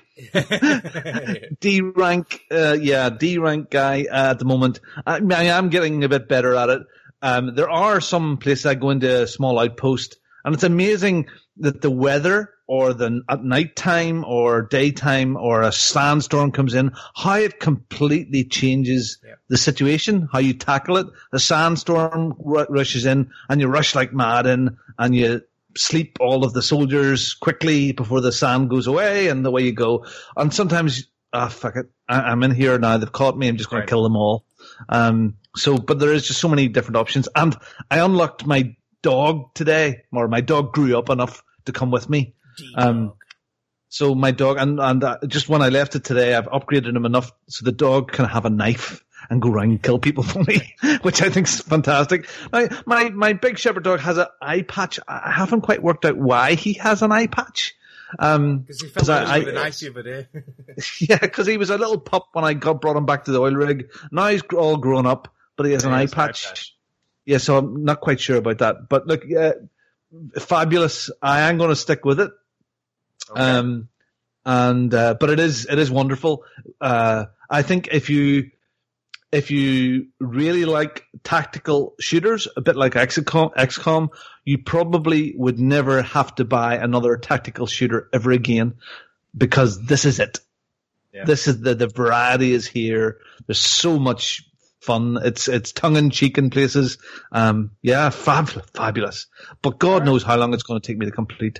D rank, uh, yeah, D rank guy uh, at the moment. I, I am getting a bit better at it. Um, there are some places I go into a small outpost, and it's amazing that the weather, or the at nighttime or daytime, or a sandstorm comes in, how it completely changes yeah. the situation, how you tackle it. The sandstorm r- rushes in, and you rush like mad in, and you sleep all of the soldiers quickly before the sand goes away, and away you go. And sometimes, ah, fuck it, I, I'm in here now. They've caught me. I'm just going Right. to kill them all. Um, so, but there is just so many different options. And I unlocked my dog today, or my dog grew up enough to come with me. Um, so my dog, and, and uh, just when I left it today, I've upgraded him enough so the dog can have a knife and go around and kill people for me, which I think is fantastic. Now, my, my big shepherd dog has an eye patch. I haven't quite worked out why he has an eye patch. Um, Because he felt I- like with I- a knife the other day. yeah, because he was a little pup when I got brought him back to the oil rig. Now he's all grown up, but he has an Yeah, eye he has an eye patch. patch. Yeah, so I'm not quite sure about that. But look, yeah, fabulous. I am going to stick with it. Okay. Um, and uh, but it is it is wonderful. Uh, I think if you if you really like tactical shooters, a bit like X COM, X COM, you probably would never have to buy another tactical shooter ever again, because this is it. Yeah. This is the the variety is here. There's so much fun. It's it's tongue in cheek in places. Um, yeah, fabulous, fabulous. But God knows how long it's going to take me to complete.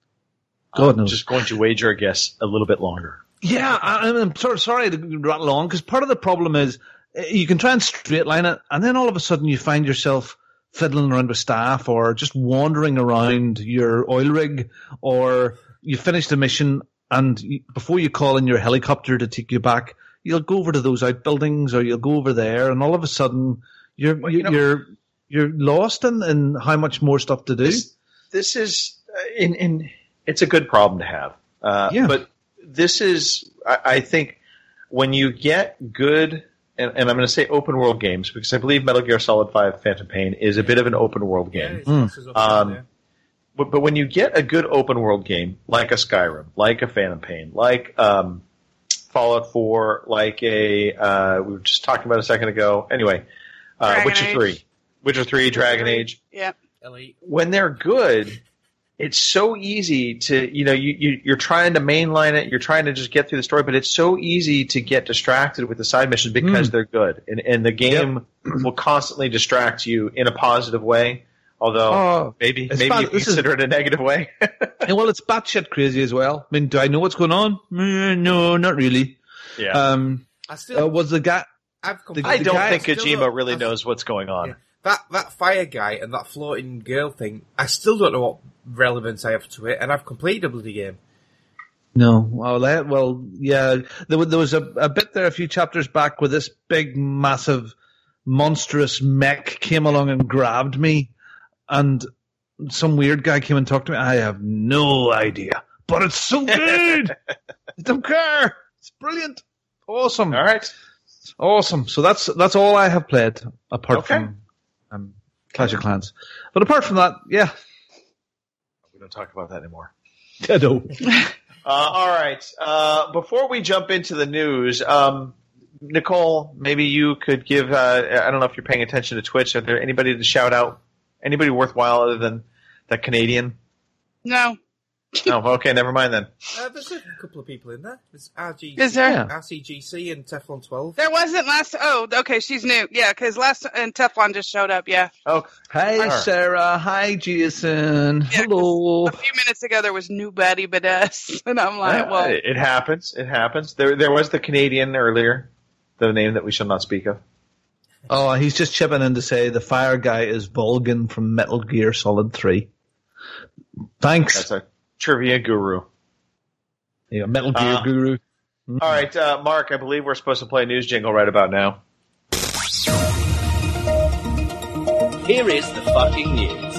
God I'm knows. just going to wager a guess a little bit longer. Yeah, I, I'm sort of sorry to rattle on, because part of the problem is uh, you can try and straight line it, and then all of a sudden you find yourself fiddling around with staff, or just wandering around your oil rig, or you finish the mission, and you, before you call in your helicopter to take you back, you'll go over to those outbuildings, or you'll go over there, and all of a sudden you're Well, you, you know- you're you're lost in, in how much more stuff to do. This, this is uh, in in it's a good problem to have. Uh, Yeah. But this is, I, I think, when you get good, and, and I'm going to say open world games, because I believe Metal Gear Solid five Phantom Pain is a bit of an open world Yeah, game. it's classes up Um, there. But, but when you get a good open world game, like a Skyrim, like a Phantom Pain, like um, Fallout four, like a, uh, we were just talking about a second ago, anyway, uh, Dragon Witcher Age. three. Witcher three, Dragon Age. Yeah. Elite. When they're good, it's so easy to, you know, you, you, you're trying to mainline it, you're trying to just get through the story, but it's so easy to get distracted with the side missions because Mm. they're good. And, and the game will constantly distract you in a positive way, although Oh, maybe it's maybe bad- you this is- consider it a negative way. And well, it's batshit crazy as well. I mean, do I know what's going on? Mm, no, not really. yeah. Um, I still, uh, was the guy? I've the- I the don't guy- think still Kojima don't- really I've- knows what's going on. Yeah. That that fire guy and that floating girl thing, I still don't know what relevance I have to it, and I've completed the game. No. Well, that, well, yeah. There, was- there was a, a bit there a few chapters back where this big, massive, monstrous mech came along and grabbed me, and some weird guy came and talked to me. I have no idea, but it's so good. I don't care. It's brilliant. Awesome. All right. Awesome. So that's that's all I have played apart Okay. from um, Clash of Clans. But apart from that, yeah, We don't talk about that anymore. I know. Uh, all right. Uh, before we jump into the news, um, Nicole, maybe you could give. Uh, I don't know if you're paying attention to Twitch. Are there anybody to shout out? Anybody worthwhile other than that Canadian? No. No. Okay. Never mind then. Uh, there's a couple of people in there. There's R G, Is there? Yeah. R C G C and Teflon twelve. There wasn't last. Oh, okay. She's new. Yeah, because last and Teflon just showed up. Yeah. Oh, Hi, All right. Sarah. Hi, Jason. Hello. A few minutes ago there was new Betty Badass, and I'm like, uh, well, it, it happens. It happens. There, there was the Canadian earlier, the name that we shall not speak of. Oh, he's just chipping in to say the fire guy is Volgan from Metal Gear Solid three. Thanks. That's a trivia guru. Yeah, Metal Gear Uh, Guru. All right, uh, Mark, I believe we're supposed to play a news jingle right about now. Here is the fucking news.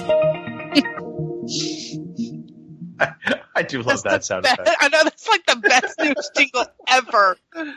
I do love That's that the sound be- effect. I know that's like the best news jingle ever.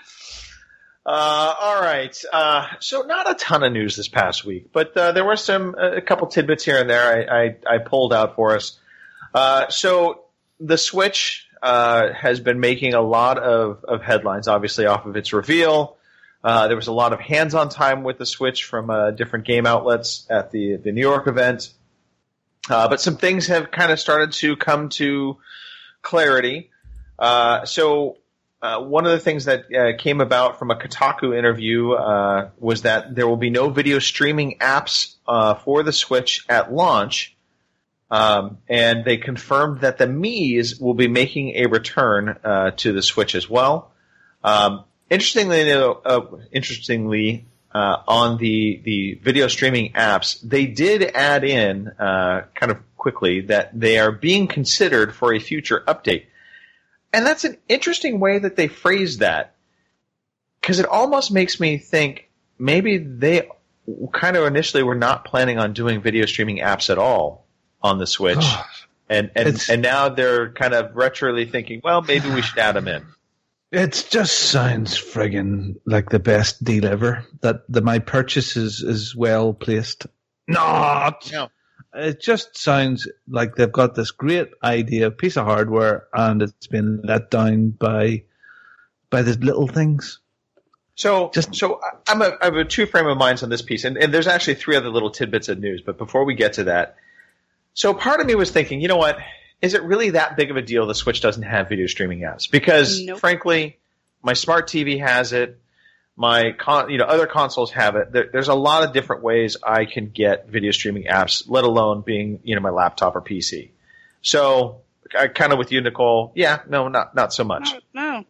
Uh, all right. Uh, so not a ton of news this past week, but uh, there were some a couple tidbits here and there I, I, I pulled out for us. Uh, so the Switch uh, has been making a lot of, of headlines, obviously off of its reveal. Uh, there was a lot of hands-on time with the Switch from uh, different game outlets at the the New York event. Uh, but some things have kind of started to come to clarity. Uh, so uh, one of the things that uh, came about from a Kotaku interview uh, was that there will be no video streaming apps uh, for the Switch at launch. Um, and they confirmed that the Mii's will be making a return uh, to the Switch as well. Um, interestingly, uh, interestingly, Uh, on the, the video streaming apps, they did add in uh, kind of quickly that they are being considered for a future update. And that's an interesting way that they phrased that, because it almost makes me think maybe they kind of initially were not planning on doing video streaming apps at all on the Switch. and and, and now they're kind of retroly thinking, well, maybe we should add them in. It just sounds friggin' like the best deal ever. That the, my purchase is, is well placed. Not. No. It just sounds like they've got this great idea, piece of hardware, and it's been let down by by the little things. So, Just- so I- I'm a, I have a two frame of minds on this piece, and, and there's actually three other little tidbits of news. But before we get to that, so part of me was thinking, you know what? Is it really that big of a deal the Switch doesn't have video streaming apps? Because, Nope. frankly, my smart T V has it. My con- you know, other consoles have it. There, there's a lot of different ways I can get video streaming apps, let alone being, you know, my laptop or P C. So, I kind of with you, Nicole. Yeah, no, not not so much. No, no.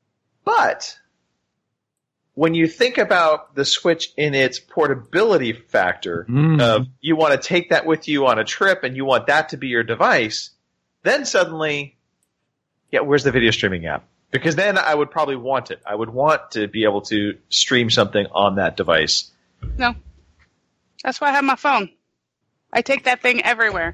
But when you think about the Switch in its portability factor Mm. of you want to take that with you on a trip and you want that to be your device, then suddenly, yeah, where's the video streaming app? Because then I would probably want it. I would want to be able to stream something on that device. No. That's why I have my phone. I take that thing everywhere.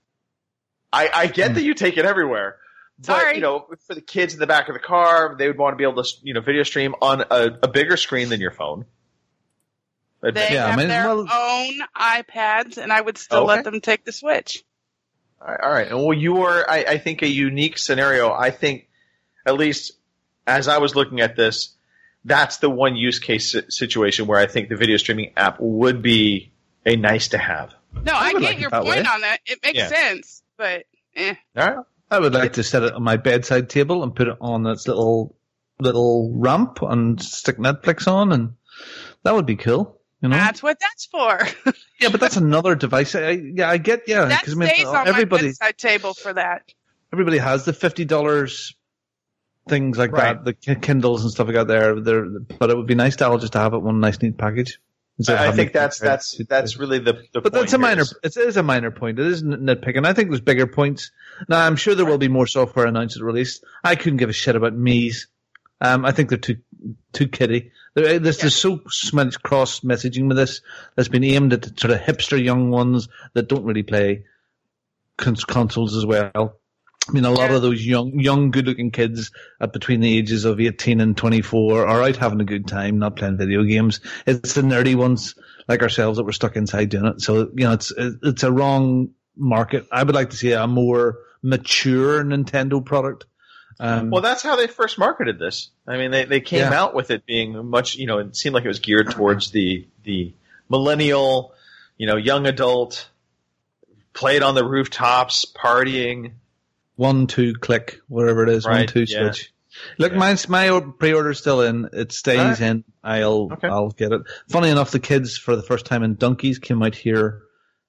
I, I get that you take it everywhere. But, Sorry. you know, for the kids in the back of the car, they would want to be able to, you know, video stream on a, a bigger screen than your phone. But- They Yeah, I have mean, their well- own iPads, and I would still Okay. let them take the Switch. All right, all right. And well, you are, I, I think, a unique scenario. I think, at least as I was looking at this, that's the one use case si- situation where I think the video streaming app would be a nice to have. No, I, would get like it your that point way. on that. It makes Yeah. sense, but eh. All right. I would like to set it on my bedside table and put it on its little little ramp and stick Netflix on, and that would be cool. You know? That's what that's for. Yeah, but that's another device. I, yeah, I get. Yeah, that 'cause, stays I mean, on my everybody bedside table for that. everybody has the fifty dollars things like Right. that, the Ki- Kindles and stuff like that. There, there. But it would be nice to all just to have it one nice neat package. instead of I, I having think to that's compare that's it. that's really the, the But point that's a here minor. is- It is a minor point. It is nit- nitpicking. I think there's bigger points. Now, I'm sure there will be more software announced at release. I couldn't give a shit about Mii's. Um, I think they're too too kiddie. There, there's, there's so much cross messaging with this that's been aimed at sort of hipster young ones that don't really play cons- consoles as well. I mean, a lot Yeah. of those young, young, good-looking kids at between the ages of eighteen and twenty-four are out having a good time, not playing video games. It's the nerdy ones like ourselves that were stuck inside doing it. So, you know, it's it's a wrong market. I would like to see a more mature Nintendo product. Um, Well, that's how they first marketed this. I mean, they, they came Yeah. out with it being much, you know, it seemed like it was geared towards the the millennial, you know, young adult, played on the rooftops, partying. one, two, click, whatever it is, one, Right, two, yeah. switch. Look, Yeah. mine's my pre-order's still in. It stays Alright. in. I'll Okay. I'll get it. Funny enough, the kids for the first time in Donkeys came out here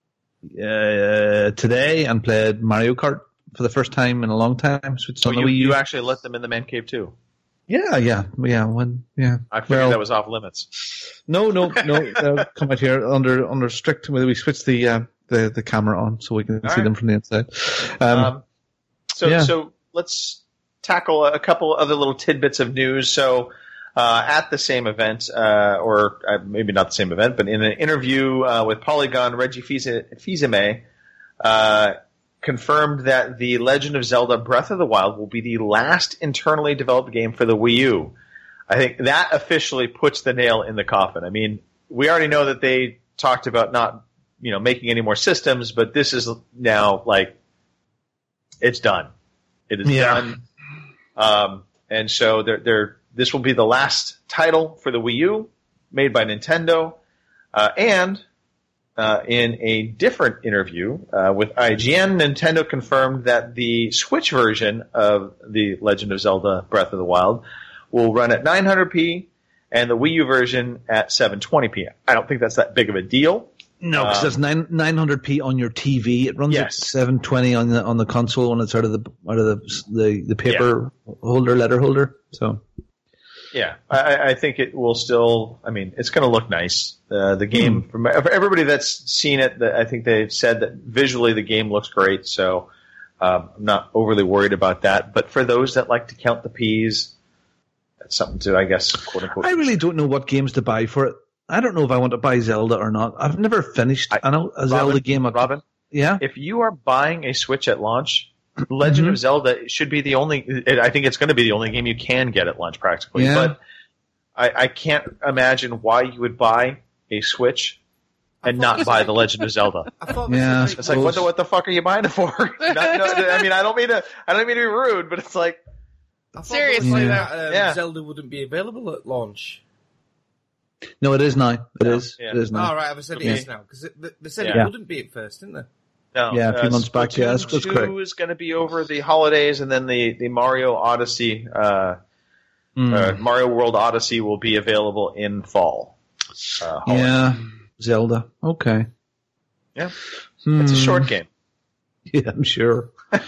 uh, today and played Mario Kart for the first time in a long time. So it's So on the you, Wii U. you actually let them in the man cave too. Yeah, yeah, yeah. When yeah, I figured Well- that was off limits. no, no, no. They'll come out here under under strict. We switch the uh, the the camera on so we can see Alright. them from the inside. Um, Um, So Yeah. so let's tackle a couple other little tidbits of news. So uh, at the same event, uh, or uh, maybe not the same event, but in an interview uh, with Polygon, Reggie Fils-Aimé uh, confirmed that The Legend of Zelda Breath of the Wild will be the last internally developed game for the Wii U. I think that officially puts the nail in the coffin. I mean, we already know that they talked about not, you know, making any more systems, but this is now like, it's done. It is Yeah. done. Um, and so they're, they're, this will be the last title for the Wii U made by Nintendo. Uh, and uh, in a different interview uh, with I G N, Nintendo confirmed that the Switch version of The Legend of Zelda Breath of the Wild will run at nine hundred p and the Wii U version at seven twenty p. I don't think that's that big of a deal. No, because Um, that's nine nine hundred p on your T V. It runs Yes. at seven twenty on the on the console when it's out of the out of the the, the paper holder, letter holder. So Yeah, I, I think it will still. I mean, it's going to look nice. Uh, the game, from for everybody that's seen it, that I think they've said that visually the game looks great. So um, I'm not overly worried about that. But for those that like to count the P's, that's something to, I guess, quote unquote. I really don't know what games to buy for it. I don't know if I want to buy Zelda or not. I've never finished. I, I know a Zelda Robin, game. I, Robin, yeah. if you are buying a Switch at launch, Legend Mhm. of Zelda should be the only. It, I think it's going to be the only game you can get at launch, practically. Yeah. But I, I can't imagine why you would buy a Switch and not buy the Legend of Zelda. I thought Yeah. this was It's like, what the what the fuck are you buying it for? Not, no, I mean, I don't mean to. I don't mean to be rude, but it's like, I thought Seriously, it was like Yeah. that, um, Yeah. Zelda wouldn't be available at launch. No, it is now. It No, is. yeah. It is now. Oh, right, I've said it Okay. is now. Because they said Yeah. it wouldn't be at first, didn't they? no. Yeah, a few uh, months back, yeah, that's- Splatoon that's two correct. is going to be over the holidays, and then the the Mario Odyssey, uh, Mm. uh, Mario World Odyssey will be available in fall. Uh, holiday. Yeah, Zelda. Okay. Yeah. It's a Hmm. short game. Yeah, I'm sure.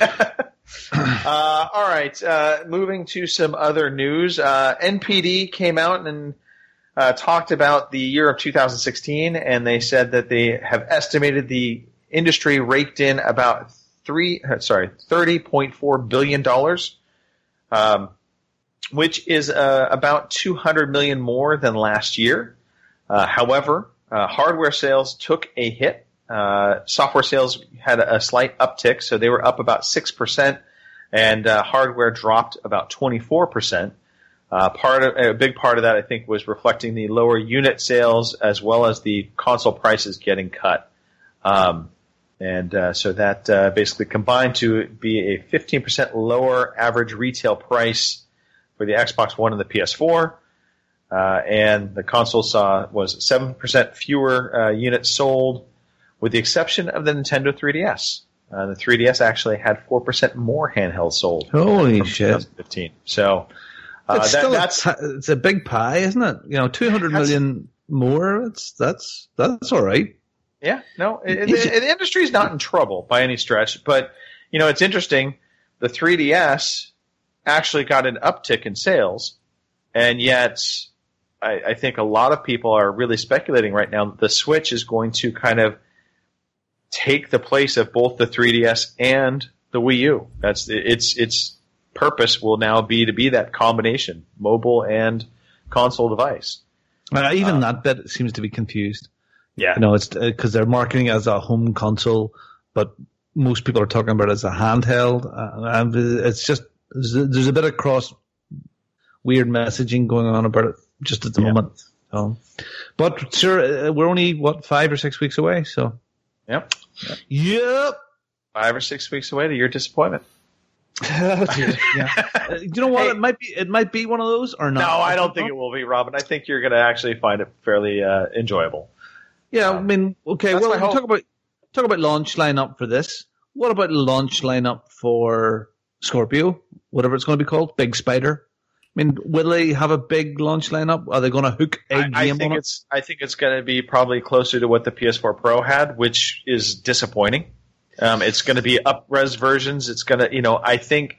Uh, all right. Uh, moving to some other news. Uh, N P D came out and uh, talked about the year of two thousand sixteen, and they said that they have estimated the industry raked in about three, uh, sorry, thirty point four billion dollars, um, which is uh, about two hundred million more than last year. Uh, however, uh, hardware sales took a hit. Uh, software sales had a, a slight uptick, so they were up about six percent, and uh, hardware dropped about twenty-four percent. Uh, part of, a big part of that, I think, was reflecting the lower unit sales as well as the console prices getting cut. Um, and uh, so that uh, basically combined to be a fifteen percent lower average retail price for the Xbox One and the P S four. Uh, and the console saw was seven percent fewer uh, units sold, with the exception of the Nintendo three D S. Uh, the three D S actually had four percent more handhelds sold. Holy from shit. twenty fifteen. So uh, it's that, still that's a, it's a big pie, isn't it? You know, two hundred million more. It's that's that's all right. yeah, no, it, it, the industry is not in trouble by any stretch. But you know, it's interesting. The three D S actually got an uptick in sales, and yet I, I think a lot of people are really speculating right now that the Switch is going to kind of take the place of both the three D S and the Wii U. That's its its purpose will now be to be that combination, mobile and console device. Uh, even that bit seems to be confused. Yeah, You know, it's because they're marketing it as a home console, but most people are talking about it as a handheld. Uh, and it's just there's, there's a bit of cross weird messaging going on about it just at the Yeah. moment. So, but sure, uh, we're only what five or six weeks away. So, Yep. yep. Five or six weeks away to your disappointment. Oh, dear. Yeah. Uh, you know what? Hey. It might be. It might be one of those or not. No, I don't think it will be, Robin. I think you're going to actually find it fairly uh, enjoyable. Yeah, I mean, okay. That's Well, my we'll hope. talk about talk about launch lineup for this. What about launch lineup for Scorpio? Whatever it's going to be called, Big Spider. I mean, will they have a big launch lineup? Are they going to hook a I, game I on think it? it's I think it's going to be probably closer to what the P S four Pro had, which is disappointing. Um, it's going to be up-res versions. It's going to, you know, I think,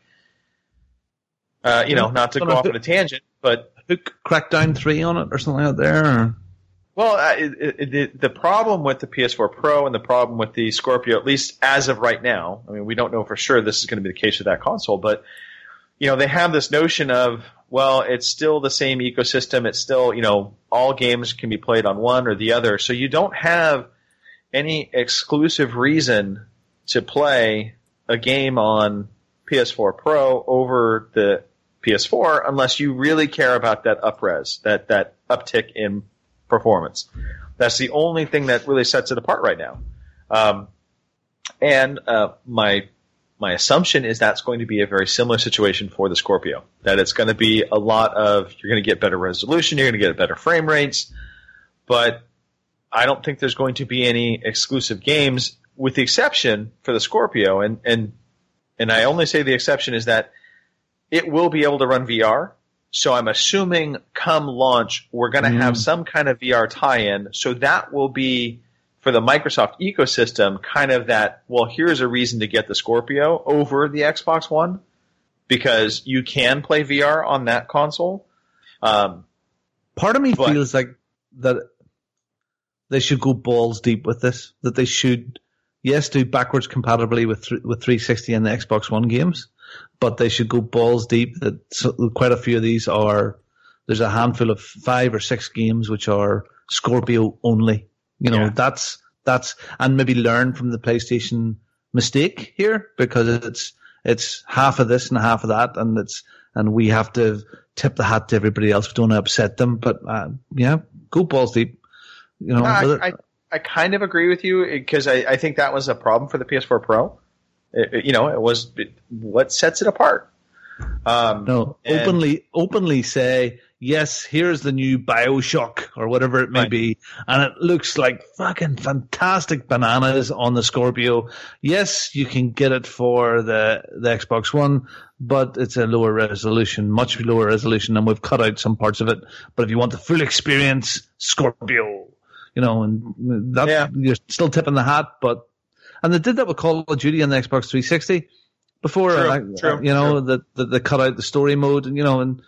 uh, you know, not to go Gonna off hook- on a tangent, but Hook Crackdown three on it or something out there. Or? Well, uh, it, it, it, the problem with the P S four Pro and the problem with the Scorpio, at least as of right now, I mean, we don't know for sure this is going to be the case with that console, but, you know, they have this notion of, well, it's still the same ecosystem. It's still, you know, all games can be played on one or the other. So you don't have any exclusive reason to play a game on P S four Pro over the P S four unless you really care about that upres, that, that uptick in performance. That's the only thing that really sets it apart right now. Um, and uh, my my assumption is that's going to be a very similar situation for the Scorpio. That it's going to be a lot of, you're going to get better resolution, you're going to get better frame rates, but I don't think there's going to be any exclusive games, with the exception for the Scorpio, and and and I only say the exception is that it will be able to run V R. So I'm assuming come launch, we're going to mm. have some kind of V R tie-in. So that will be, for the Microsoft ecosystem, kind of that, well, here's a reason to get the Scorpio over the Xbox One, because you can play V R on that console. Um, Part of me but, feels like that they should go balls deep with this, that they should, yes, do backwards compatibility with th- with three sixty and the Xbox One games, but they should go balls deep. That so, quite a few of these are, there's a handful of five or six games which are Scorpio only. You know, yeah. that's, that's, and maybe learn from the PlayStation mistake here, because it's, it's half of this and half of that, and it's, and we have to tip the hat to everybody else. We don't want to upset them, but, uh, yeah, go balls deep. You know, I, I, I kind of agree with you, because I, I think that was a problem for the P S four Pro. It, it, you know, it was it, what sets it apart. Um, no, and, openly, openly say, yes, here's the new BioShock or whatever it may right. be, and it looks like fucking fantastic bananas on the Scorpio. Yes, you can get it for the the Xbox One, but it's a lower resolution, much lower resolution, and we've cut out some parts of it. But if you want the full experience, Scorpio, you know, and that yeah. you're still tipping the hat, but. And they did that with Call of Duty on the Xbox three sixty before, true, uh, true, you know, true. that the, they cut out the story mode, and you know, and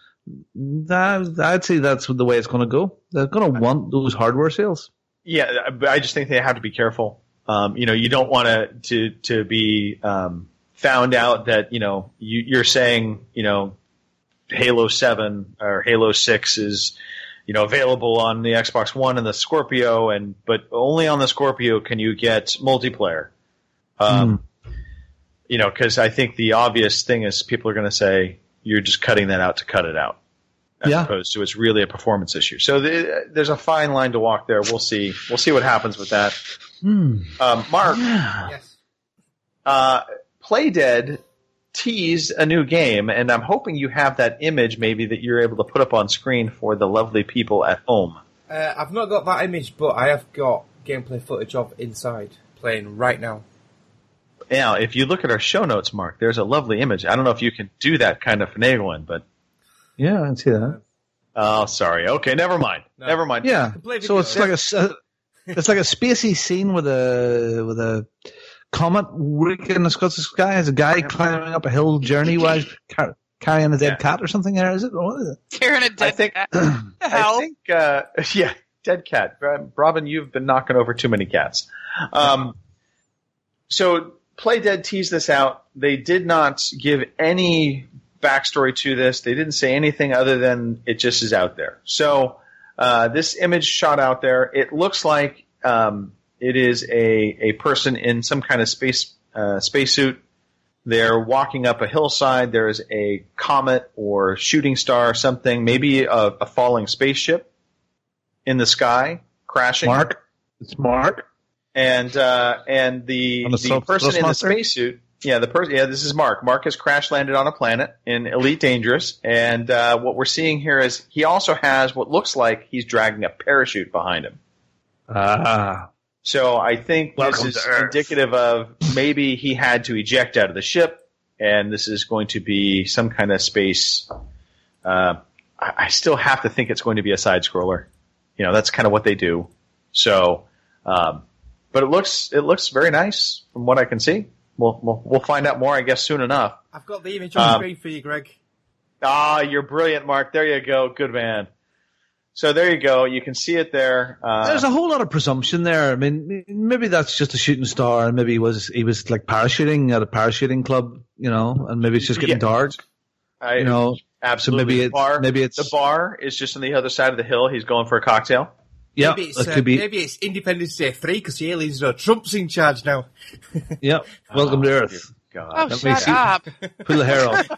that, I'd say that's the way it's going to go. They're going to want those hardware sales. Yeah, but I just think they have to be careful. Um, you know, you don't want to to be um, found out that you know you, you're saying you know Halo seven or Halo six is. You know, available on the Xbox One and the Scorpio, and but only on the Scorpio can you get multiplayer. Um, mm. You know, because I think the obvious thing is people are going to say you're just cutting that out to cut it out, as yeah. opposed to it's really a performance issue. So the, there's a fine line to walk there. We'll see. We'll see what happens with that. Mm. Um, Mark, yeah. Yes. uh, Playdead tease a new game, and I'm hoping you have that image maybe that you're able to put up on screen for the lovely people at home. Uh, I've not got that image, but I have got gameplay footage of Inside playing right now. Now, if you look at our show notes, Mark, there's a lovely image. I don't know if you can do that kind of finagling, but... Yeah, I can see that. Oh, sorry. Okay, never mind. No. Never mind. Yeah, so it's like a, it's like a spacey scene with a, with a... comet wreaking the sky as a guy climbing up a hill journey while car- carrying a dead yeah. cat or something. There is it? What is it? Carrying a dead I think, cat. The hell? I think, uh, yeah, dead cat. Robin, you've been knocking over too many cats. Um, so Playdead teased this out. They did not give any backstory to this. They didn't say anything other than it just is out there. So uh, this image shot out there. It looks like. Um, It is a, a person in some kind of space uh, spacesuit. They're walking up a hillside. There's a comet or shooting star or something, maybe a, a falling spaceship in the sky crashing. Mark, it's Mark, and uh, and the the so- person in the monster? spacesuit. Yeah, the person. Yeah, this is Mark. Mark has crash landed on a planet in Elite Dangerous, and uh, what we're seeing here is he also has what looks like he's dragging a parachute behind him. Ah. So I think Welcome this is to Earth. indicative of maybe he had to eject out of the ship, and this is going to be some kind of space. Uh, I, I still have to think it's going to be a side scroller. You know, that's kind of what they do. So, um, but it looks it looks very nice from what I can see. We'll we'll, we'll find out more, I guess, soon enough. I've got the image on um, screen for you, Greg. Ah, you're brilliant, Mark. There you go. Good man. So there you go. You can see it there. Uh, There's a whole lot of presumption there. I mean, maybe that's just a shooting star, and maybe he was he was like parachuting at a parachuting club, you know, and maybe it's just getting Yeah. dark, I, you know. absolutely. So maybe the it's bar, maybe it's the bar is just on the other side of the hill. He's going for a cocktail. yeah, maybe it's, it uh, could be. maybe it's Independence Day three because the aliens know Trump's in charge now. Yeah, welcome to Earth. God. Oh, Let me shut see. up. Pull the hair off.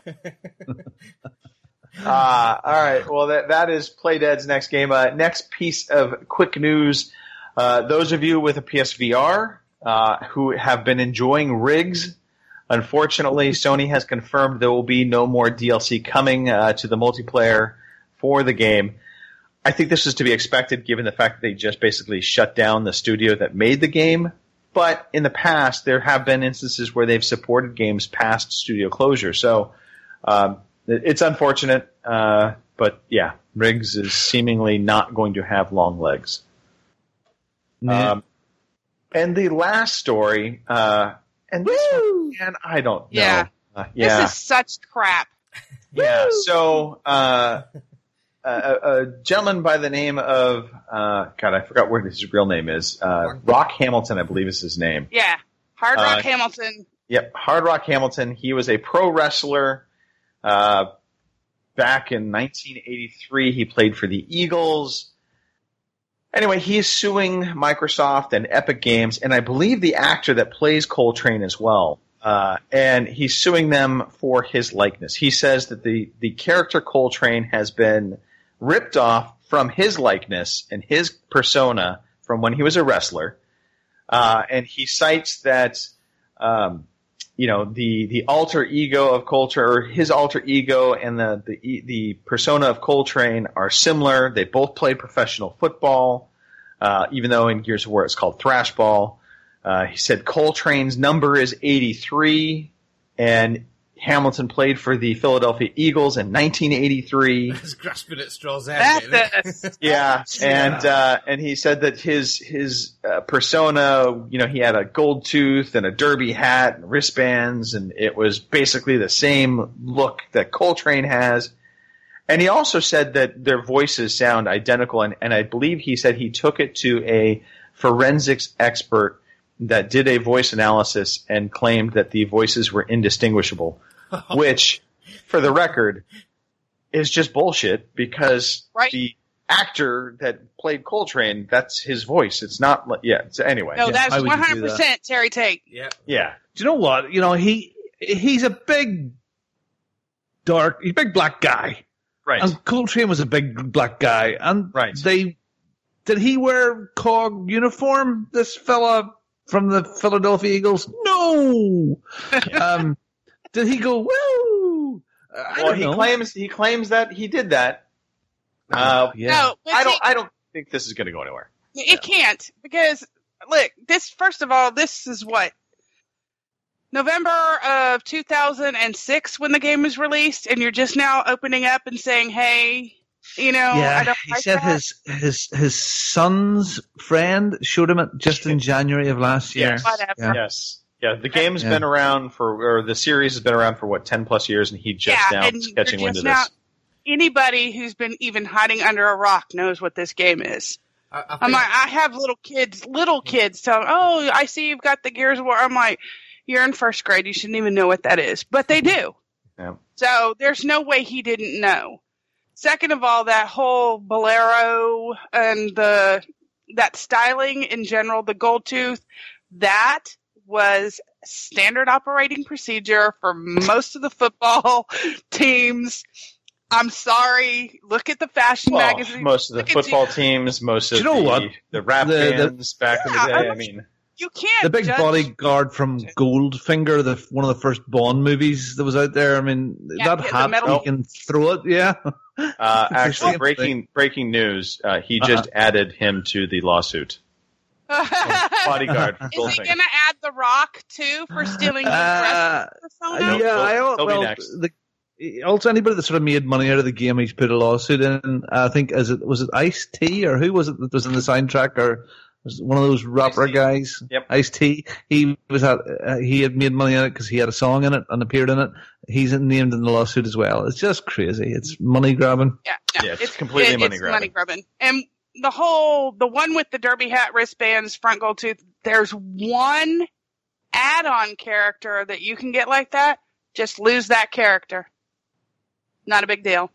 Uh, all right. Well, that that is Playdead's next game. Uh, next piece of quick news. Uh, those of you with a P S V R uh, who have been enjoying Rigs, unfortunately, Sony has confirmed there will be no more D L C coming uh, to the multiplayer for the game. I think this is to be expected given the fact that they just basically shut down the studio that made the game. But in the past, there have been instances where they've supported games past studio closure. So um, it's unfortunate, uh, but yeah, Riggs is seemingly not going to have long legs. Yeah. Um, and the last story, uh, and this one, man, I don't know. Yeah. Uh, yeah. This is such crap. Yeah. So uh, a, a gentleman by the name of uh, God, I forgot what his real name is. Uh, Rock Hamilton, I believe, is his name. Yeah. Hard Rock Uh, Hamilton. Yep, Hard Rock Hamilton. He was a pro wrestler. Uh, back in nineteen eighty-three, he played for the Eagles. Anyway, he's suing Microsoft and Epic Games, and I believe the actor that plays Coltrane as well. Uh, and he's suing them for his likeness. He says that the, the character Coltrane has been ripped off from his likeness and his persona from when he was a wrestler. Uh, and he cites that, um, you know, the, the alter ego of Coltrane, or his alter ego and the, the, the persona of Coltrane are similar. They both played professional football, uh, even though in Gears of War it's called thrashball. Uh, he said Coltrane's number is eighty-three, and Hamilton played for the Philadelphia Eagles in nineteen eighty-three. It's grasping at straws there. That's it. Yeah, and uh, and he said that his his uh, persona, you know, he had a gold tooth and a derby hat and wristbands, and it was basically the same look that Coltrane has. And he also said that their voices sound identical, and, and I believe he said he took it to a forensics expert that did a voice analysis and claimed that the voices were indistinguishable, which, for the record, is just bullshit because Right. the actor that played Coltrane, that's his voice. It's not, li- yeah, so anyway. No, yeah. that's How would you do one hundred percent Terry Tate. Yeah. yeah. Do you know what? You know, he he's a big, dark, he's a big black guy. Right. And Coltrane was a big black guy. And Right. they did he wear C O G uniform, this fella from the Philadelphia Eagles? No. um, did he go, woo? Uh, I well, don't he know. claims he claims that he did that. Uh, yeah. No, but I don't. see, I don't think this is going to go anywhere. it can't because look, this first of all, this is what November of two thousand six when the game was released, and you're just now opening up and saying, "Hey, you know, I Yeah, don't he like said that." his his his son's friend showed him it just in January of last year. Yes. Whatever. Yeah. Yes. Yeah, the game's Yeah. been around for, or the series has been around for what, ten plus years, and he just Yeah, now and is catching you're wind of just this. now- Anybody who's been even hiding under a rock knows what this game is. I, I I'm think- like, I have little kids, little kids telling, "Oh, I see you've got the Gears of War." I'm like, "You're in first grade. You shouldn't even know what that is." But they do. Yeah. So there's no way he didn't know. Second of all, that whole bolero and the that styling in general, the gold tooth, that was standard operating procedure for most of the football teams. I'm sorry. Look at the fashion Well, magazine. most of the Look at football you. teams, most of Do you know the, what? the rap The- the- bands back in Yeah, the I day. I was- mean, You can't. The big judge- bodyguard from Goldfinger, the one of the first Bond movies that was out there. I mean, Yeah, that yeah, the hat, metal- you can throw it, yeah. uh, actually, same breaking breaking news. Uh, he just Uh-uh. added him to the lawsuit. Bodyguard. from Is he Goldfinger. going to add The Rock too for stealing the Uh, dress persona? Nope, yeah, he'll- I he'll be well, next. the, also anybody that sort of made money out of the game, he's put a lawsuit in. I think is it was it Ice-T or who was it that was in the soundtrack or was one of those rapper Ice-T. guys. Yep. Ice-T. He was at, uh, he had made money in it because he had a song in it and appeared in it. He's named in the lawsuit as well. It's just crazy. It's money grabbing. Yeah, no, Yeah, it's completely it- money it's grabbing. money grabbing. And the whole, the one with the derby hat, wristbands, front gold tooth, there's one add-on character that you can get like that. Just lose that character. Not a big deal.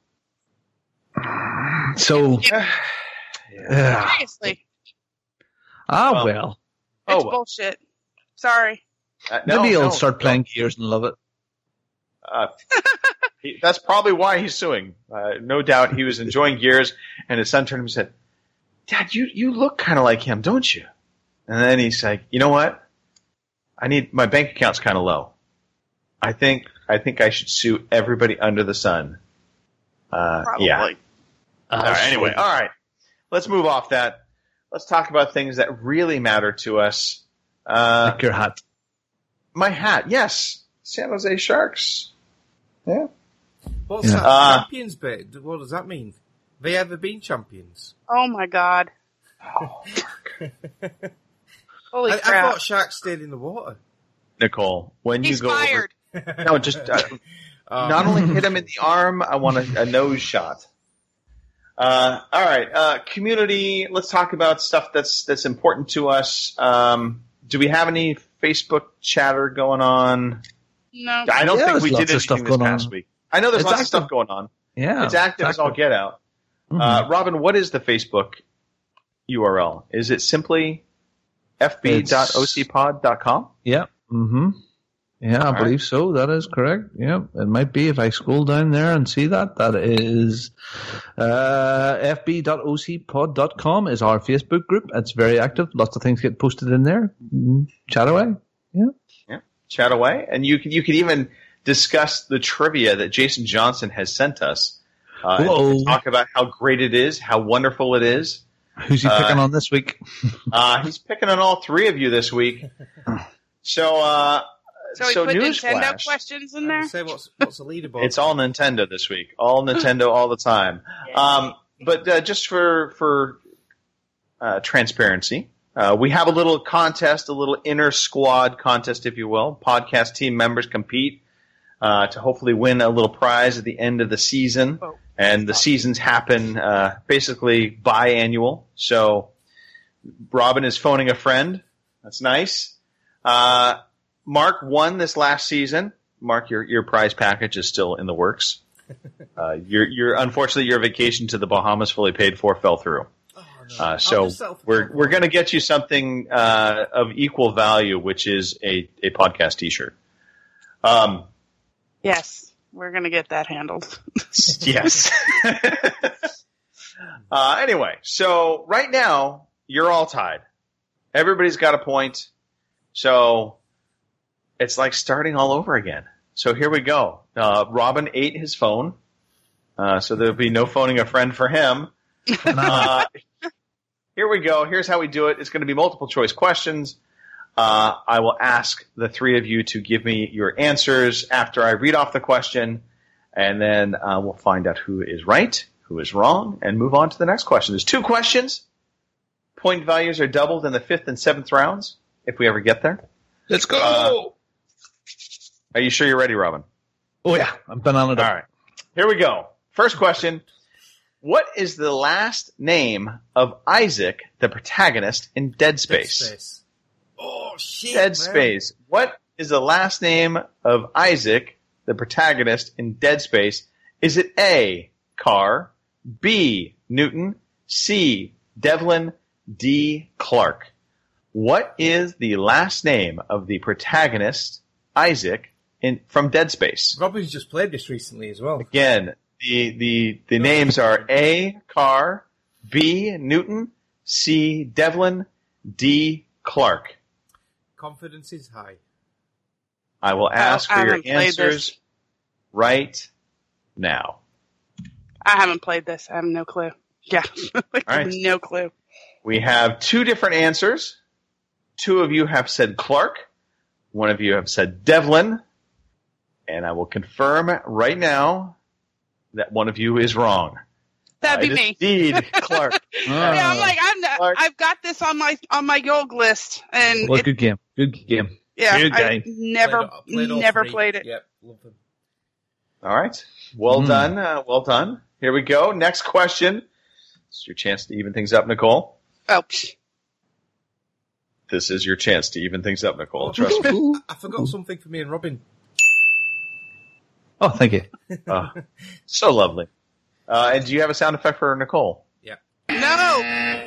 So, It- uh, seriously, ah, Well, well. Oh, it's well. bullshit. Sorry. Uh, no, Maybe he'll no, start no. playing Gears and love it. Uh, he, that's probably why he's suing. Uh, no doubt he was enjoying Gears, and his son turned to him and said, Dad, you, you look kind of like him, don't you? And then he's like, you know what? I need, my bank account's kind of low. I think, I think I should sue everybody under the sun. Uh, Probably. yeah. All right, anyway, all right. Let's move off that. Let's talk about things that really matter to us. Uh, Like your hat. my hat, yes. San Jose Sharks. Yeah. What's Yeah. that? Uh, champions bit? What does that mean? Have they ever been champions? Oh my god. Holy I, I crap. thought Sharks stayed in the water. Nicole, when He's you go over- fired. no, just uh, Um, not only hit him in the arm, I want a, a nose shot. Uh, all right, uh, community. Let's talk about stuff that's that's important to us. Um, do we have any Facebook chatter going on? No. I don't Yeah, think there's we lots did of anything stuff this going past on. week. I know there's It's lots active. of stuff going on. Yeah. It's active as all get out. Mhm. Uh, Robin, what is the Facebook U R L? Is it simply f b dot o c pod dot com? Yeah. Mm-hmm. Yeah, I All right. believe so. That is correct. Yeah, it might be if I scroll down there and see that. That is uh, f b dot o c pod dot com is our Facebook group. It's very active. Lots of things get posted in there. Mm, chat away. Yeah. Yeah, chat away, and you can you can even discuss the trivia that Jason Johnson has sent us. Uh, and- Whoa. and talk about how great it is, how wonderful it is. Who's he Uh, picking on this week? Uh, he's picking on all three of you this week. So, uh, So we so put news Nintendo flash. questions in and there? Say what's what's the leaderboard? It's all Nintendo this week. All Nintendo all the time. Um, but uh, just for for uh, transparency, uh, we have a little contest, a little inner squad contest, if you will. Podcast team members compete uh, to hopefully win a little prize at the end of the season. Oh. And the seasons happen uh, basically biannual. So Robin is phoning a friend. That's nice. Uh, Mark won this last season. Mark, your your prize package is still in the works. Uh, your your unfortunately your vacation to the Bahamas, fully paid for, fell through. Oh, no. Uh, I'll so just settle for we're twelve. we're going to get you something uh, of equal value, which is a a podcast T-shirt. Um, Yes. We're going to get that handled. yes. uh, anyway, so right now you're all tied. Everybody's got a point. So it's like starting all over again. So here we go. Uh, Robin ate his phone. Uh, so there'll be no phoning a friend for him. Uh, here we go. Here's how we do it. It's going to be multiple choice questions. Uh, I will ask the three of you to give me your answers after I read off the question, and then uh, we'll find out who is right, who is wrong, and move on to the next question. There's two questions. Point values are doubled in the fifth and seventh rounds, if we ever get there. Let's go. Uh, Are you sure you're ready, Robin? oh yeah, I'm banana All right. Here we go. First question. What is the last name of Isaac, the protagonist in Dead Dead Space? Space. Oh shit! Dead man. Space. What is the last name of Isaac, the protagonist in Dead Space? Is it A, Carr, B, Newton, C, Devlin, D, Clark? What is the last name of the protagonist, Isaac, in from Dead Space? Robin's just played this recently as well. Again, the the the names are A, Carr, B, Newton, C, Devlin, D, Clark. Confidence is high. I will ask I for your haven't played answers this. right now. I haven't played this. I have no clue. Yeah. Like, All right. no clue. We have two different answers. Two of you have said Clark. One of you have said Devlin. And I will confirm right now that one of you is wrong. That'd be me. Indeed, Clark. Yeah, I'm like, I'm not, Clark. I've got this on my on my Yolg list, and Well, it, good game. Good game. yeah, good I game. never Played all- played all never three. played it. Yep, love them. All right. Well Mm. done. Uh, well done. Here we go. Next question. It's your chance to even things up, Nicole. Oh, psh. This is your chance to even things up, Nicole. Trust me. I forgot something for me and Robin. Oh, thank you. Uh, so lovely. Uh, and do you have a sound effect for Nicole? Yeah. No.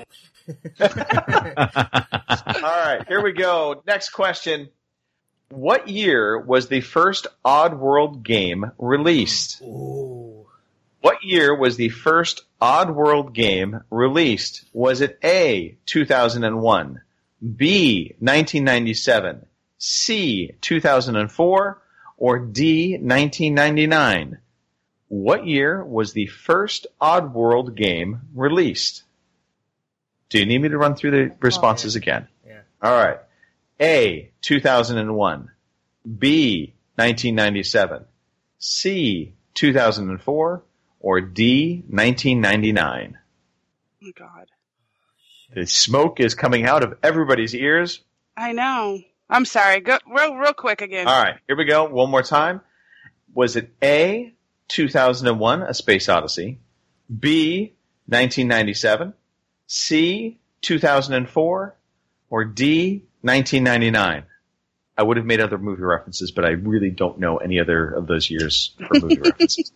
All right. Here we go. Next question. What year was the first Oddworld game released? Oh. What year was the first Oddworld game released? Was it A, two thousand one, B, nineteen ninety-seven, C, two thousand four, or D, nineteen ninety-nine? What year was the first Oddworld game released? Do you need me to run through the responses Oh, yeah. again? Yeah. All right. A, two thousand one, B, nineteen ninety-seven, C, two thousand four, or D, nineteen ninety-nine? Oh my God. The smoke is coming out of everybody's ears. I know. I'm sorry. Go real real quick again. All right, here we go. One more time. Was it A, two thousand one, A Space Odyssey, B, nineteen ninety-seven, C, two thousand four, or D, nineteen ninety-nine? I would have made other movie references, but I really don't know any other of those years for movie references.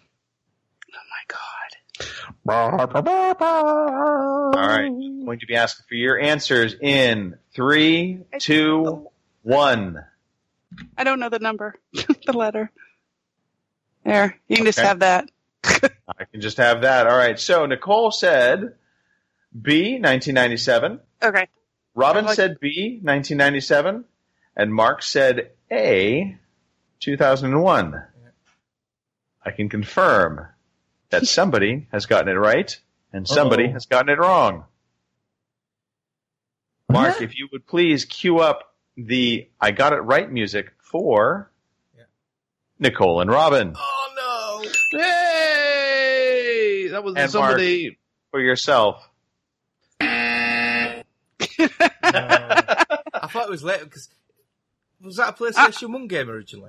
Oh my God. All right, I'm going to be asking for your answers in three, two, one. I don't know the number, the letter. There, you can just Okay. have that. I can just have that. All right, so Nicole said B, nineteen ninety-seven. Okay. Robin Like- said B, nineteen ninety-seven. And Mark said A, two thousand one. I can confirm that somebody has gotten it right and somebody Uh-oh. has gotten it wrong. Mark, What? if you would please cue up the I Got It Right music for Yeah. Nicole and Robin. Oh no! Hey! That was And somebody. For yourself. No. I thought it was later because was that a PlayStation One game originally?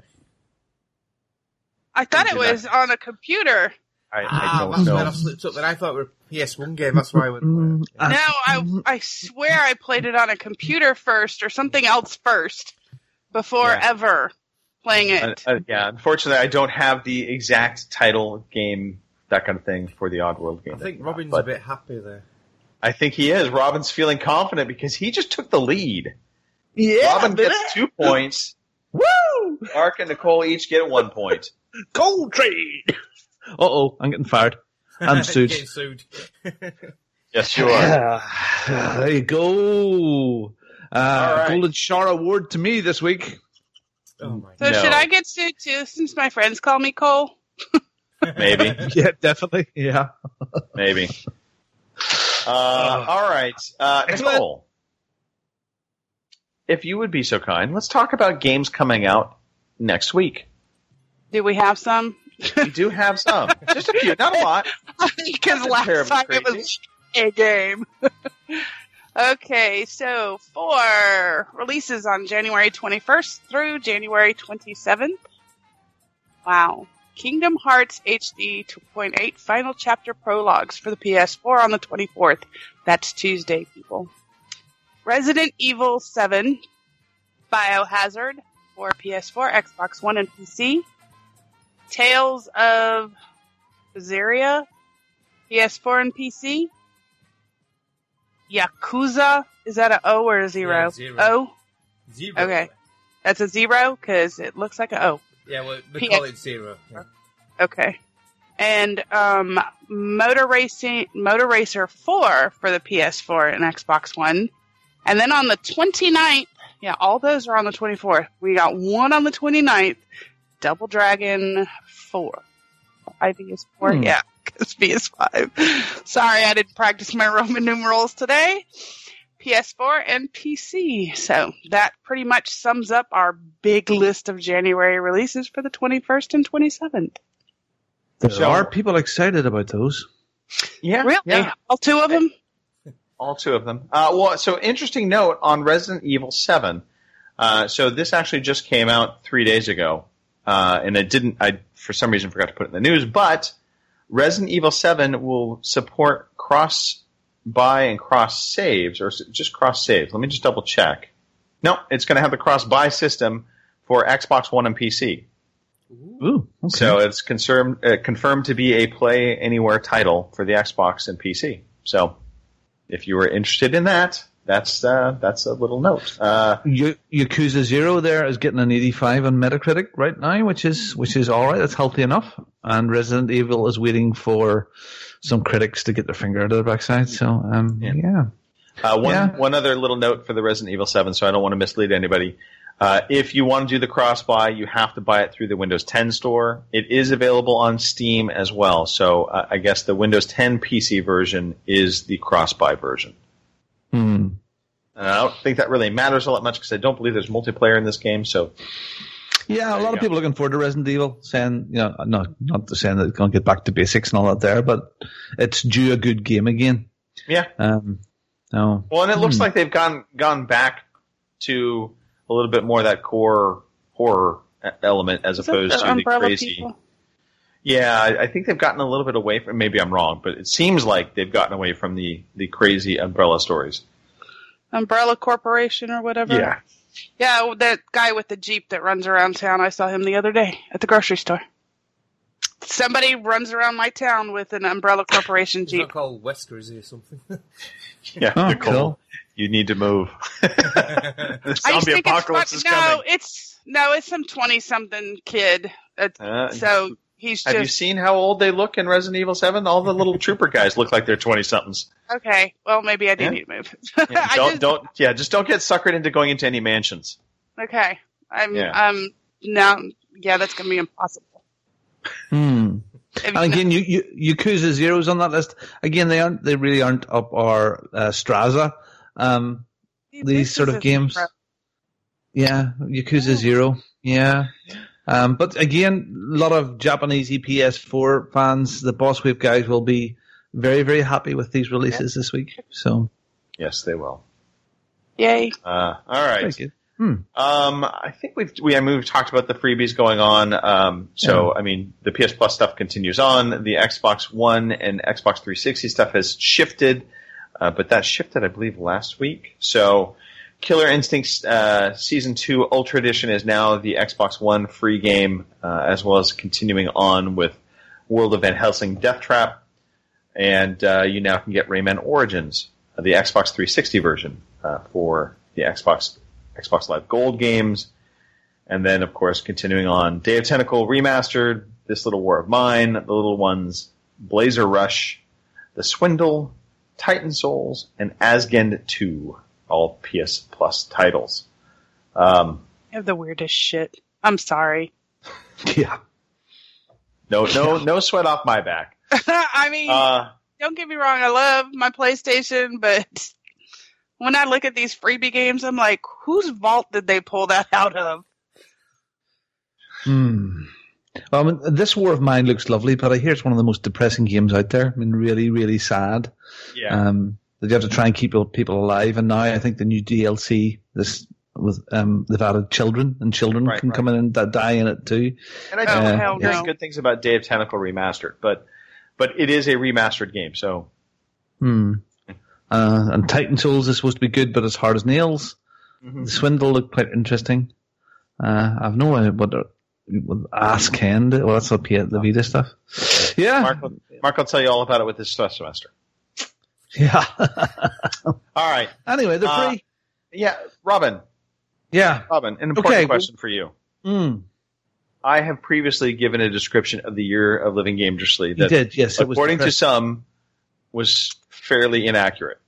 I thought You it did not- was on a computer. I, I Ah, don't that's when I know. slipped up. Then I thought it was a P S One game. That's why I went. Mm, there. I- No, I I swear I played it on a computer first or something else first before Yeah. ever playing Uh, it. uh, yeah, unfortunately, I don't have the exact title, game, that kind of thing for the Oddworld game. I think Robin's But a bit happy there. I think he is. Robin's feeling confident because he just took the lead. Yeah, Robin gets two points. Woo! Mark and Nicole each get one point. Gold trade! Uh oh, I'm getting fired. I'm sued. Getting sued. Yes, you are. Yeah, there you go. Uh, All right. Golden Shar Award to me this week. Oh my So No. should I get sued too since my friends call me Cole? Maybe, Yeah, definitely. Yeah. maybe. Uh, all right, uh, Excellent. Nicole. If you would be so kind, let's talk about games coming out next week. Do we have some? We do have some, just a few, not a lot. Because Nothing last terribly time it crazy. was a game. Okay, so for releases on January twenty-first through January twenty-seventh. Wow. Kingdom Hearts H D two point eight Final Chapter Prologues for the P S four on the twenty-fourth. That's Tuesday, people. Resident Evil seven Biohazard for P S four, Xbox One, and P C. Tales of Berseria, P S four and P C. Yakuza, is that a O or a zero? Yeah, zero. O? Zero. Okay. That's a zero because it looks like a O. Yeah, well, we P- call it zero. Yeah. Okay. And um, Motor Racing, Motor Racer four for the P S four and Xbox One. And then on the twenty-ninth, yeah, all those are on the twenty-fourth. We got one on the twenty-ninth, Double Dragon four. I P S four, Hmm. yeah, because P S five. Sorry, I didn't practice my Roman numerals today. P S four and P C. So that pretty much sums up our big list of January releases for the twenty-first and twenty-seventh. There So- are people excited about those. Yeah, Really? yeah, All two of them? all two of them. Uh, well, so interesting note on Resident Evil seven. Uh, so this actually just came out three days ago, uh, and it didn't. I for some reason forgot to put it in the news, but Resident Evil seven will support cross-buy and cross-saves, or just cross-saves. Let me just double-check. No, it's going to have the cross-buy system for Xbox One and P C. Ooh, okay. So it's confirmed, uh, confirmed to be a Play Anywhere title for the Xbox and P C. So if you were interested in that, that's uh, that's a little note. Uh, Y- Yakuza Zero there is getting an eighty-five on Metacritic right now, which is which is all right. That's healthy enough. And Resident Evil is waiting for some critics to get their finger out of their backside. So um, Yeah. yeah. Uh, one Yeah. one other little note for the Resident Evil seven, so I don't want to mislead anybody. Uh, if you want to do the cross-buy, you have to buy it through the Windows ten store. It is available on Steam as well, so uh, I guess the Windows ten P C version is the cross-buy version. Hmm. And I don't think that really matters all that much because I don't believe there's multiplayer in this game, so... Yeah, a There lot you of go. people looking forward to Resident Evil, saying, you know, not not saying that it's going to get back to basics and all that there, but it's due a good game again. Yeah. Um, no. Well, and it looks Hmm. like they've gone gone back to a little bit more of that core horror e- element as Is that opposed the to the Umbrella crazy. people? Yeah, I, I think they've gotten a little bit away from. Maybe I'm wrong, but it seems like they've gotten away from the the crazy Umbrella stories. Umbrella Corporation or whatever? Yeah. Yeah, well, that guy with the Jeep that runs around town, I saw him the other day at the grocery store. Somebody runs around my town with an Umbrella Corporation It's not Jeep. called Wesker, is it, or something? Yeah, Oh, Nicole, cool. you need to move. the I just zombie think apocalypse it's is fun- No, coming. it's no, it's some twenty-something kid. Uh, Uh, so he's Have you just seen how old they look in Resident Evil seven? All the little trooper guys look like they're twenty-somethings. okay. Well, maybe I do Yeah. need to move. Yeah, I don't, just, don't, yeah, just don't get suckered into going into any mansions. Okay, I'm Yeah. um now. Yeah, that's gonna be impossible. Hmm. Have you And again, you, you, Yakuza Zero's on that list. Again, they aren't. They really aren't up our uh, Straza. Um, This these sort is of a games. zero. Yeah, Yakuza Zero. Yeah. Um, but again, a lot of Japanese E P S four fans, the Boss Wave guys, will be very, very happy with these releases this week. So, Yes, they will. Yay! Uh, all right. very good. Hmm. Um, I think we've we I mean, we've talked about the freebies going on. Um, so I mean, the P S Plus stuff continues on. The Xbox One and Xbox three sixty stuff has shifted, uh, but that shifted, I believe, last week. So, Killer Instinct uh, Season Two Ultra Edition is now the Xbox One free game, uh, as well as continuing on with World of Van Helsing Death Trap, and uh, you now can get Rayman Origins, uh, the Xbox three sixty version, uh, for the Xbox. Xbox Live Gold games, and then, of course, continuing on, Day of Tentacle Remastered, This Little War of Mine, The Little Ones, Blazer Rush, The Swindle, Titan Souls, and Asgend two, all P S Plus titles. Um, I have the weirdest shit. I'm sorry. Yeah. no, no, no sweat off my back. I mean, Uh, don't get me wrong. I love my PlayStation, but when I look at these freebie games, I'm like, whose vault did they pull that out of? Hmm. Well, I mean, this War of Mine looks lovely, but I hear it's one of the most depressing games out there. I mean, really, really sad. yeah. Um, that you have to try and keep people alive. And now I think the new D L C, this with um, they've added children, and children Right, can right. come in and di- die in it too. And I Oh, do hell hear no. good things about Day of Tentacle Remastered, but but it is a remastered game, so Hmm. Uh, and Titan Souls is supposed to be good, but it's hard as nails. Mhm. The Swindle looked quite interesting. Uh, I've no idea what, what Ask End. Well, that's the, P- the Vita stuff. Yeah. Mark will, Mark will tell you all about it with this semester. Yeah. All right. Anyway, they're Uh, free. Yeah, Robin. Yeah. Robin, an important Okay. question for you. Mm. I have previously given a description of the year of living dangerously You that, did, yes. It was according to depressing. some, was fairly inaccurate.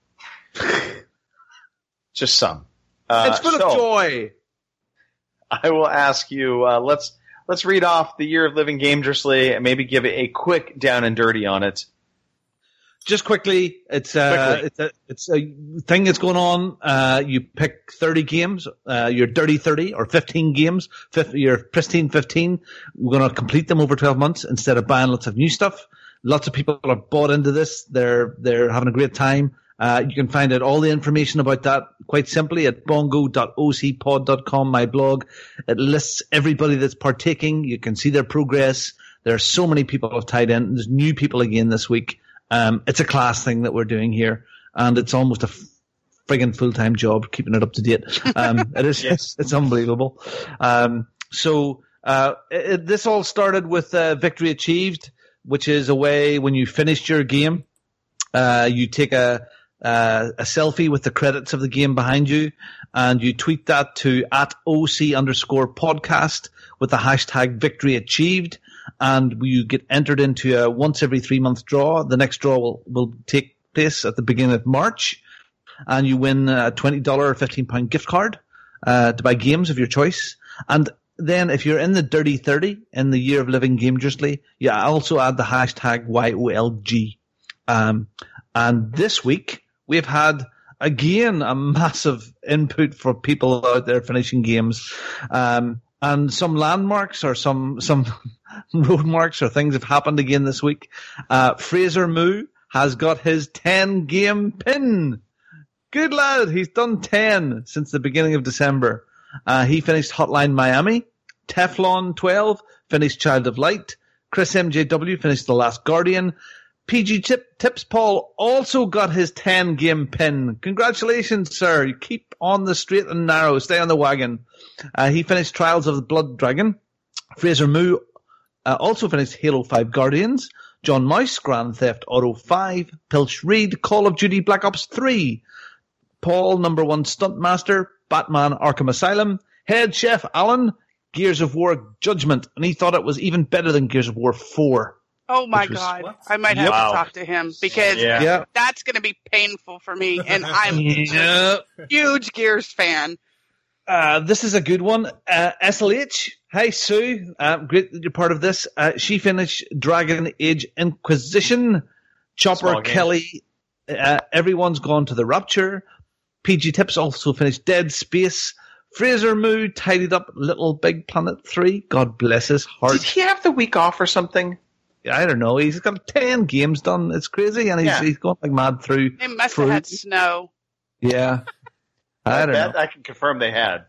Just some. Uh, it's full so of joy. I will ask you. Uh, let's let's read off the year of living dangerously and maybe give a quick down and dirty on it. Just quickly, it's uh, Quickly. it's a it's a thing that's going on. Uh, you pick thirty games, uh, your dirty thirty or fifteen games, fifty, your pristine fifteen. We're going to complete them over twelve months instead of buying lots of new stuff. Lots of people have bought into this. They're they're having a great time. Uh, you can find out all the information about that quite simply at bongo dot o c pod dot com, my blog. It lists everybody that's partaking. You can see their progress. There are so many people have tied in. There's new people again this week. Um, it's a class thing that we're doing here, and it's almost a friggin' full-time job keeping it up to date. Um, it is, yes. It's unbelievable. Um, so uh, it, this all started with uh, Victory Achieved, which is a way when you finished your game, uh, you take a Uh, a selfie with the credits of the game behind you, and you tweet that to at OC underscore podcast with the hashtag victory achieved, and you get entered into a once every three month draw. The next draw will, will take place at the beginning of March, and you win a twenty dollars or fifteen pound gift card uh, to buy games of your choice. And then if you're in the Dirty thirty, in the year of living dangerously, you also add the hashtag Y O L G. Um, and this week, we've had, again, a massive input for people out there finishing games. Um, and some landmarks or some some road marks or things have happened again this week. Uh, Fraser Moo has got his ten-game pin. Good lad. He's done ten since the beginning of December. Uh, he finished Hotline Miami. Teflon twelve finished Child of Light. Chris M J W finished The Last Guardian. P G Tip, Tips Paul also got his ten-game pin. Congratulations, sir. You keep on the straight and narrow. Stay on the wagon. Uh, he finished Trials of the Blood Dragon. Fraser Moo uh, also finished Halo five Guardians. John Mouse, Grand Theft Auto five. Pilch Reed, Call of Duty Black Ops three. Paul, number one Stuntmaster, Batman Arkham Asylum. Head Chef Alan, Gears of War Judgment. And he thought it was even better than Gears of War four. Oh my was, God! what? I might have Wow. to talk to him because Yeah. Yeah. that's going to be painful for me, and I'm Yeah. a huge Gears fan. Uh, this is a good one. Uh, S L H. Hi, Sue. Uh, great that you're part of this. Uh, she finished Dragon Age Inquisition. Chopper Small game. Kelly. Uh, everyone's gone to the Rapture. P G Tips also finished Dead Space. Fraser Moo tidied up Little Big Planet three. God bless his heart. Did he have the week off or something? I don't know. He's got ten games done. It's crazy, and he's, Yeah. he's going like mad through. They must through. have had snow. Yeah. I don't that know. I can confirm they had.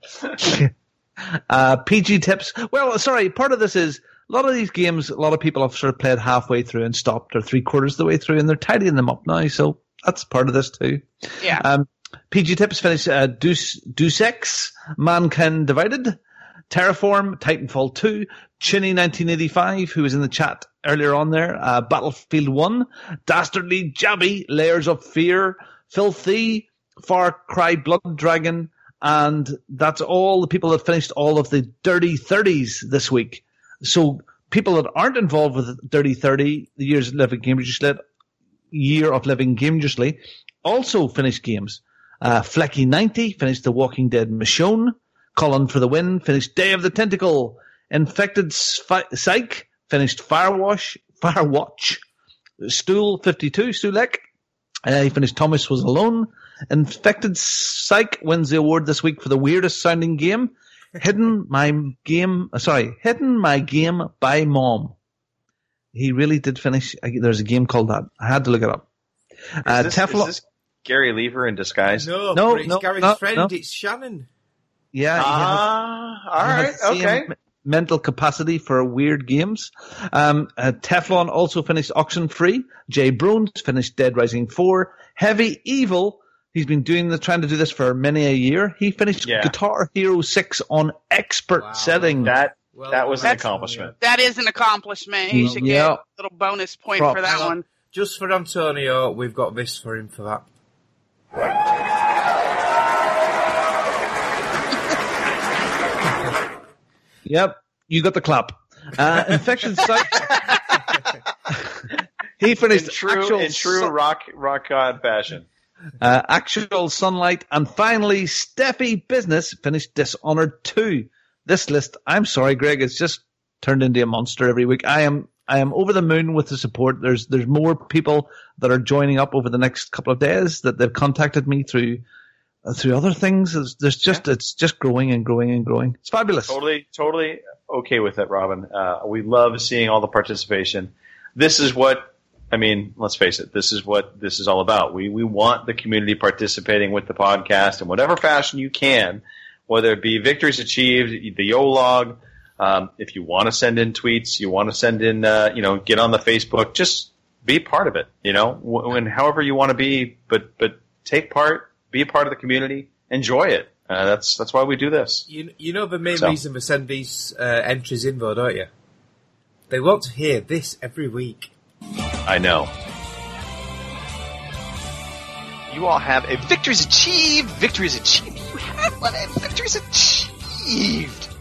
Uh, P G Tips. Well, sorry, part of this is a lot of these games, a lot of people have sort of played halfway through and stopped, or three quarters of the way through, and they're tidying them up now, so that's part of this too. Yeah. Um, P G Tips finished uh, Deus, Deus Ex, Mankind Divided, Terraform, Titanfall two, Chinny nineteen eighty-five, who was in the chat earlier on there, uh, Battlefield one, Dastardly Jabby, Layers of Fear, Filthy, Far Cry Blood Dragon, and that's all the people that finished all of the Dirty thirties this week. So people that aren't involved with Dirty thirty, the years of living dangerously, year of living dangerously, also finished games. Uh, Flecky ninety finished The Walking Dead Michonne. Colin for the Win finished Day of the Tentacle. Infected Psych finished Firewash, Firewatch. Stool fifty-two, Stulek. Uh, he finished Thomas Was Alone. Infected Psych wins the award this week for the weirdest sounding game. Hidden My Game, uh, sorry, Hidden My Game by Mom. He really did finish. Uh, there's a game called that. I had to look it up. Uh, Is this, Teflon. is this Gary Lever in disguise? No, No, but it's no, Gary's no, friend. no. It's Shannon. Yeah. he has- Ah, all He right, has the same okay. m- mental capacity for weird games. Um, uh, Teflon also finished Oxenfree. Jay Bruns finished Dead Rising four. Heavy Evil. He's been doing the trying to do this for many a year. He finished Yeah. Guitar Hero six on expert Wow. setting. That Well, that was an That's- accomplishment. That is an accomplishment. He Mm, should yeah. get a little bonus point Props. for that one. Just for Antonio, we've got this for him for that. Yep, you got the clap. Uh, Infected Psych. He finished In true, actual in true Sun- rock rock god fashion. uh, Actual Sunlight, and finally Steffi Business finished Dishonored two. This list, I'm sorry, Greg, it's just turned into a monster every week. I am I am over the moon with the support. There's there's more people that are joining up over the next couple of days that they've contacted me through uh, through other things. There's, there's just it's just growing and growing and growing. It's fabulous. Totally, totally okay with it, Robin. Uh, we love seeing all the participation. This is what I mean, let's face it, this is what this is all about. We we want the community participating with the podcast in whatever fashion you can, whether it be victories achieved, the YOLOG, um, if you want to send in tweets, you want to send in, uh, you know, get on the Facebook, just be part of it, you know, when however you want to be, but but take part, be a part of the community, enjoy it. Uh, that's that's why we do this. You you know the main So. reason for sending these uh, entries in, though, don't you? They want to hear this every week. I know. You all have a victories achieved. Victories achieved. You have one. A victories achieved.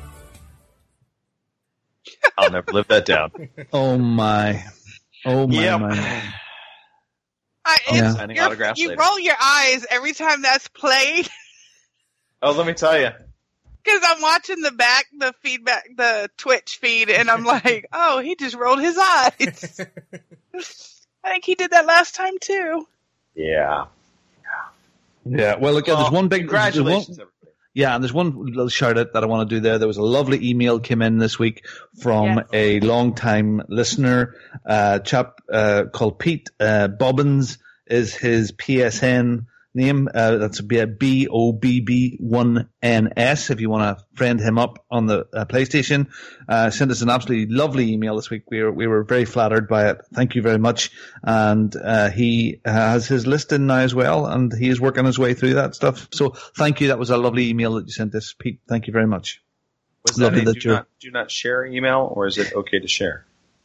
I'll never live that down. Oh my. Oh my, Yep. my. I, Yeah. it's, Signing you're- autographs you later. roll your eyes every time that's played Oh, let me tell you. because I'm watching the back, the feedback, the Twitch feed, and I'm like, oh, he just rolled his eyes. I think he did that last time too. Yeah. Yeah, well, look, there's Well, one big... there's Congratulations, one- everybody. Yeah, and there's one little shout out that I want to do there. There was a lovely email came in this week from Yes. a long-time listener, uh, chap uh, called Pete uh, Bobbins is his P S N name. Uh, that's B O B B one N S if you want to friend him up on the uh, PlayStation. Uh, sent us an absolutely lovely email this week. We were, we were very flattered by it. Thank you very much. And uh, he has his list in now as well, and he is working his way through that stuff. So thank you. That was a lovely email that you sent us, Pete. Thank you very much. Was that Lovely a that do you're- not, do not share email, or is it okay to share?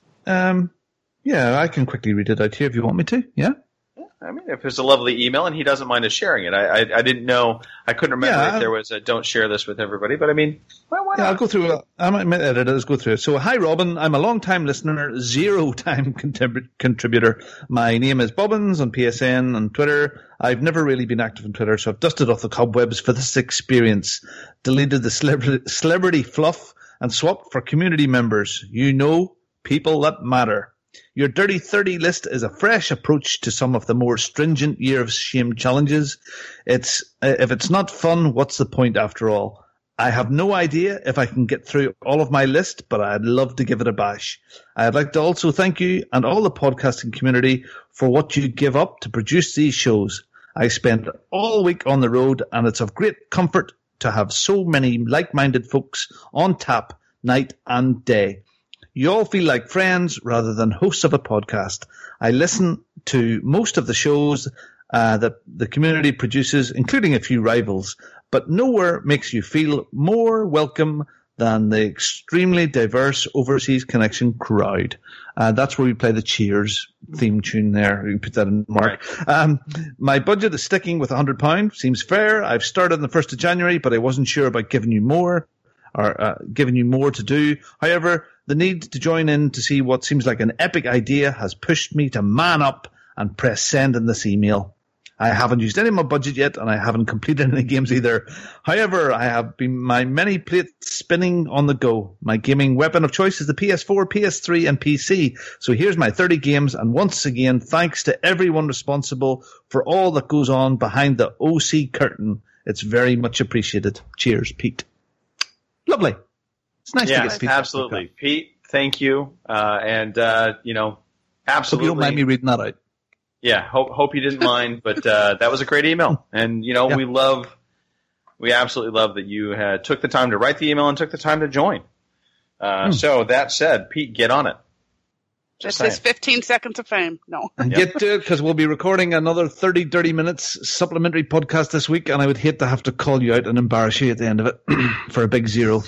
Um, yeah, I can quickly read it out here if you want me to. Yeah. I mean, if it's a lovely email and he doesn't mind us sharing it, I I, I didn't know. I couldn't remember Yeah, if there was a don't share this with everybody. But I mean, well, why Yeah, I'll not? go through it. I might admit it. Let's go through it. So, hi, Robin. I'm a long-time listener, zero-time contrib- contributor. My name is Bobbins on P S N and Twitter. I've never really been active on Twitter, so I've dusted off the cobwebs for this experience, deleted the celebrity, celebrity fluff, and swapped for community members. You know, people that matter. Your Dirty thirty list is a fresh approach to some of the more stringent Year of Shame challenges. It's uh, if it's not fun, what's the point after all? I have no idea if I can get through all of my list, but I'd love to give it a bash. I'd like to also thank you and all the podcasting community for what you give up to produce these shows. I spend all week on the road, and it's of great comfort to have so many like-minded folks on tap night and day. You all feel like friends rather than hosts of a podcast. I listen to most of the shows uh, that the community produces, including a few rivals, but nowhere makes you feel more welcome than the extremely diverse Overseas Connection crowd. Uh, that's where we play the Cheers theme tune there. You put that in, Mark. Um, my budget is sticking with one hundred pounds. Seems fair. I've started on the first of January, but I wasn't sure about giving you more or uh, giving you more to do. However, the need to join in to see what seems like an epic idea has pushed me to man up and press send in this email. I haven't used any of my budget yet, and I haven't completed any games either. However, I have been my many plates spinning on the go. My gaming weapon of choice is the P S four, P S three, and P C. So here's my thirty games, and once again, thanks to everyone responsible for all that goes on behind the O C curtain. It's very much appreciated. Cheers, Pete. Lovely. It's nice to Yes, get feedback. absolutely, Pete. Thank you, uh, and uh, you know, Hope absolutely. you don't mind me reading that out. Yeah, hope hope you didn't mind, but uh, that was a great email, and you know, Yeah. we love, we absolutely love that you had took the time to write the email and took the time to join. Uh, Hmm. So that said, Pete, get on it. That's Just his saying. fifteen seconds of fame. No. And get to it, because we'll be recording another thirty, thirty minutes supplementary podcast this week, and I would hate to have to call you out and embarrass you at the end of it for a big zero.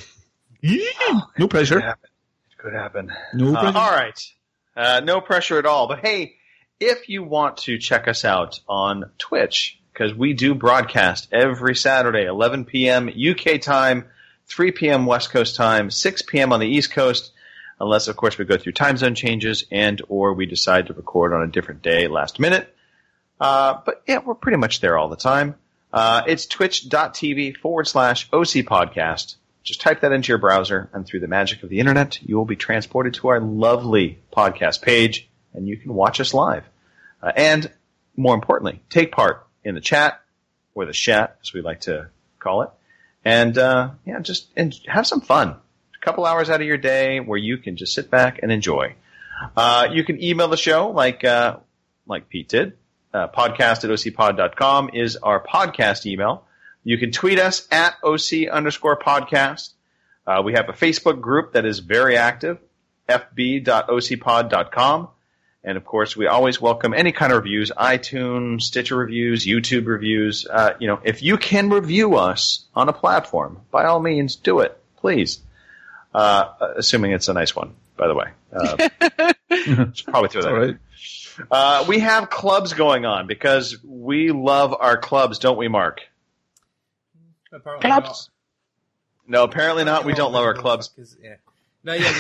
No pressure. Could happen. Could happen. No Uh, pressure. all right. Uh, no pressure at all. But hey, if you want to check us out on Twitch, because we do broadcast every Saturday, eleven p.m. U K time, three p.m. West Coast time, six p.m. on the East Coast, unless, of course, we go through time zone changes and or we decide to record on a different day last minute. Uh, but, yeah, we're pretty much there all the time. Uh, it's twitch.tv forward slash OC podcast. Just type that into your browser, and through the magic of the internet, you will be transported to our lovely podcast page, and you can watch us live. Uh, and, more importantly, take part in the chat, or the chat, as we like to call it, and uh, yeah, just and have some fun. A couple hours out of your day where you can just sit back and enjoy. Uh, you can email the show like uh, like Pete did. Uh, podcast at ocpod dot com is our podcast email. You can tweet us at oc underscore podcast. Uh, we have a Facebook group that is very active, f b dot o c pod dot com. And, of course, we always welcome any kind of reviews, iTunes, Stitcher reviews, YouTube reviews. Uh, you know, if you can review us on a platform, by all means, do it, please. Uh, assuming it's a nice one, by the way. Uh, should probably throw that All in. right. Uh, we have clubs going on because we love our clubs, don't we, Mark? Apparently Clubs. No, apparently not. We don't love our clubs. Yeah. No, yeah,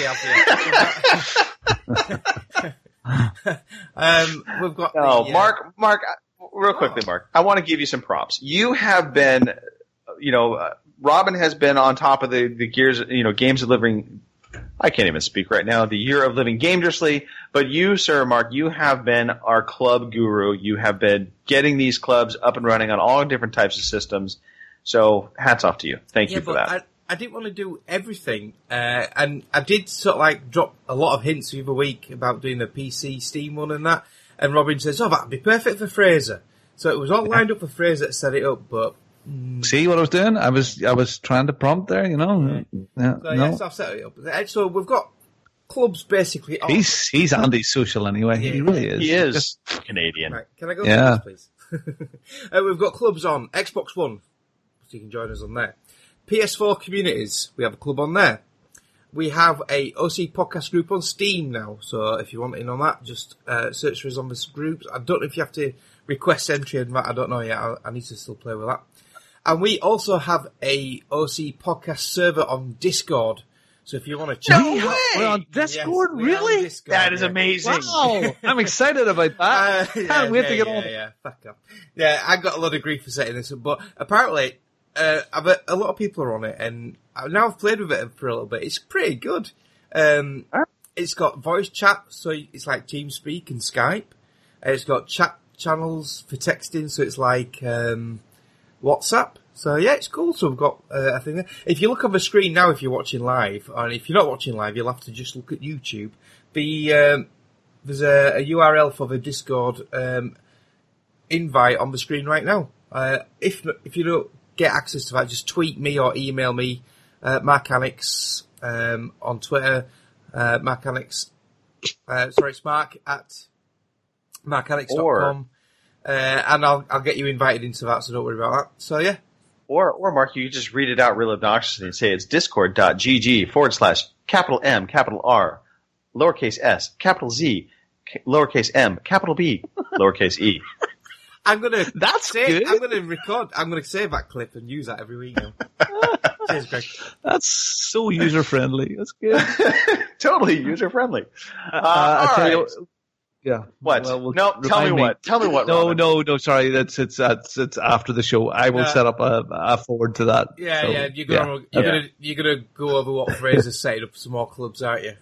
we have. Yeah. um, we've got. No, the, uh, Mark, Mark, uh, real quickly, Mark, I want to give you some props. You have been, you know, uh, Robin has been on top of the, the gears, you know, games of living. I can't even speak right now. The year of living dangerously. But you, sir, Mark, you have been our club guru. You have been getting these clubs up and running on all different types of systems. So hats off to you. Thank yeah, you for but that. I, I didn't want to do everything, uh, and I did sort of like drop a lot of hints the other week about doing the P C Steam one and that. And Robin says, "Oh, that'd be perfect for Fraser." So it was all lined up for Fraser to set it up, but. See what I was doing? I was I was trying to prompt there, you know. Yeah, So, no. yes, I've set it up. So we've got clubs basically. On. He's he's antisocial anyway. Yeah. He really is. He is Just- Canadian. Right, can I go Yeah. first, please? uh, we've got clubs on Xbox One, so you can join us on there. P S four communities, we have a club on there. We have a O C podcast group on Steam now, so if you want in on that, just uh, search for us on this group. I don't know if you have to request entry and that. I don't know yet. I, I need to still play with that. And we also have a O C podcast server on Discord. So if you want to check No it out, way! We're on Yes, Discord, we are on really? Discord, That is yeah. amazing. Wow, I'm excited about that. Uh, Can't yeah, wait yeah, to get yeah, on. Yeah, fuck up. Yeah, I got a lot of grief for setting this up, but apparently, uh, I've, a, a lot of people are on it, and I- now I've played with it for a little bit. It's pretty good. Um, it's got voice chat, so it's like TeamSpeak and Skype. And it's got chat channels for texting, so it's like um, WhatsApp. So yeah, it's cool. So we've got uh, a thing there. If you look on the screen now, if you're watching live, and if you're not watching live, you'll have to just look at YouTube. The um, there's a, a U R L for the Discord um, invite on the screen right now. Uh, if if you don't get access to that, just tweet me or email me, uh, Marcanix um, on Twitter. Uh, Marcanix, uh, sorry, it's Mark at marcanix dot com, uh, and I'll I'll get you invited into that. So don't worry about that. So yeah. Or, or Mark, you could just read it out real obnoxiously and say it's discord.gg forward slash capital M, capital R, lowercase s, capital Z, ca- lowercase m, capital B, lowercase e. I'm gonna That's say, good. I'm gonna record. I'm gonna save that clip and use that every week now. Cheers, Greg. That's so user friendly. That's good. Totally user friendly. Uh, Uh, I all tell right. you, yeah. What? Well, we'll no, tell me remind what. Tell me what. No, Robin. no, no. Sorry, that's it's it's it's after the show. I will Yeah. set up a, a forward to that. Yeah, So, yeah. You're gonna you're Okay. gonna you're gonna go over what Fraser's setting up for some more clubs, aren't you?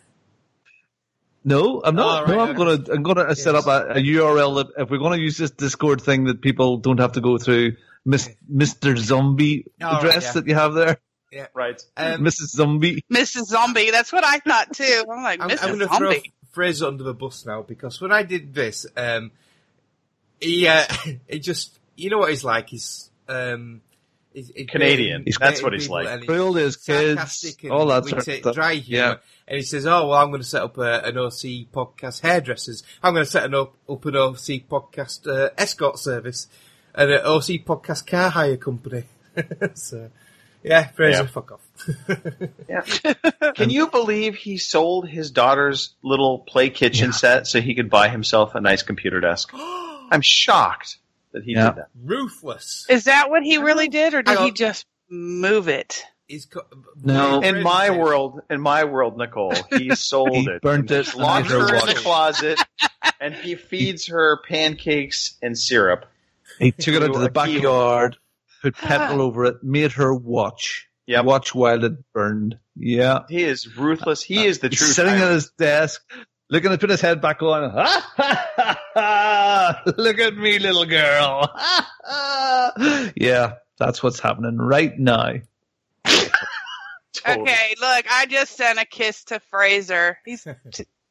No, I'm not. Oh, right, no, I'm okay. gonna I'm gonna set up a, a U R L that if we're gonna use this Discord thing that people don't have to go through Mis- Mister Zombie Oh, right, address yeah. that you have there, Right. Um, Missus Zombie. Missus Zombie. That's what I thought too. I'm like, I'm, Missus I'm going to throw Zombie. Fraser under the bus now because when I did this, um, he uh, he just you know what he's like. He's um, he's, he's Canadian. baiting- That's what baiting he's people like. and he's Cruel to his kids, sarcastic and all that witty, sort of stuff. dry humor. Yeah. And he says, "Oh well, I'm going to set up a, an O C podcast hairdressers. I'm going to set an up, up an O C podcast uh, escort service and an O C podcast car hire company." So, yeah, Fraser, Yeah. fuck off. Yeah. Can you believe he sold his daughter's little play kitchen set so he could buy himself a nice computer desk? I'm shocked that he Yeah. did that. Ruthless. Is that what he really did, or did I he don't- just move it? He's co- No. Fraser In my said- world, in my world, Nicole, he sold He it. burnt it He's and locked made her her in the watch. closet, and he feeds her pancakes and syrup. He took it into Through the a keyhole. backyard, put petrol over it, made her watch. Yep. Watch while it burned. Yeah. He is ruthless. He is the He's truth. sitting tyrant. at his desk, looking to put his head back on. Ha, ha, ha, ha. Look at me, little girl. Ha, ha. Yeah, that's what's happening right now. Totally. Okay, look, I just sent a kiss to Fraser. He's t-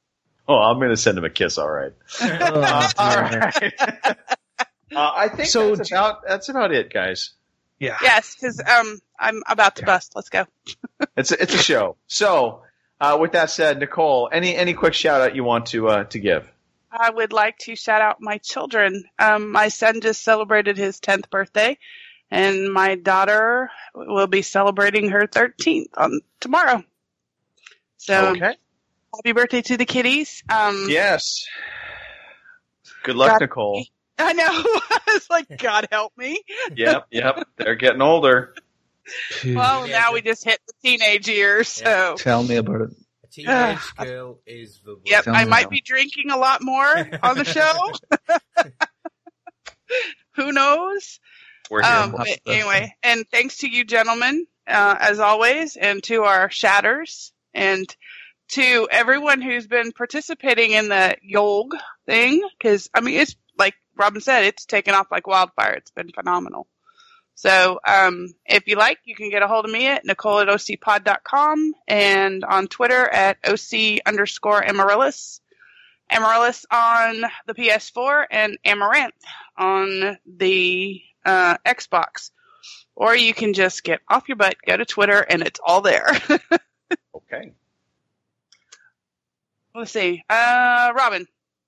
Oh, I'm going to send him a kiss. All right. uh, all right. uh, I think So that's do- about that's about it, guys. Yeah. Yes, because um, I'm about to bust. Let's go. It's a, it's a show. So, uh, with that said, Nicole, any any quick shout out you want to uh, to give? I would like to shout out my children. Um, my son just celebrated his tenth birthday, and my daughter will be celebrating her thirteenth on tomorrow. So, Okay. happy birthday to the kiddies. Um, Yes. Good luck, God- Nicole. I know. I was like, God help me. Yep, yep. They're getting older. Well, now we just hit the teenage years, so. Tell me about it. A teenage girl is the worst. Yep, Tell I me might about be drinking a lot more on the show. Who knows? We're here. Um, but anyway, and thanks to you gentlemen, uh, as always, and to our shatters, and to everyone who's been participating in the Yolg thing, because, I mean, it's like Robin said, it's taken off like wildfire. It's been phenomenal. So um, if you like, you can get a hold of me at Nicole at O C pod dot com and on Twitter at OC underscore Amaryllis. Amaryllis on the P S four and Amaranth on the uh, Xbox. Or you can just get off your butt, go to Twitter, and it's all there. Okay. Let's see. Uh, Robin.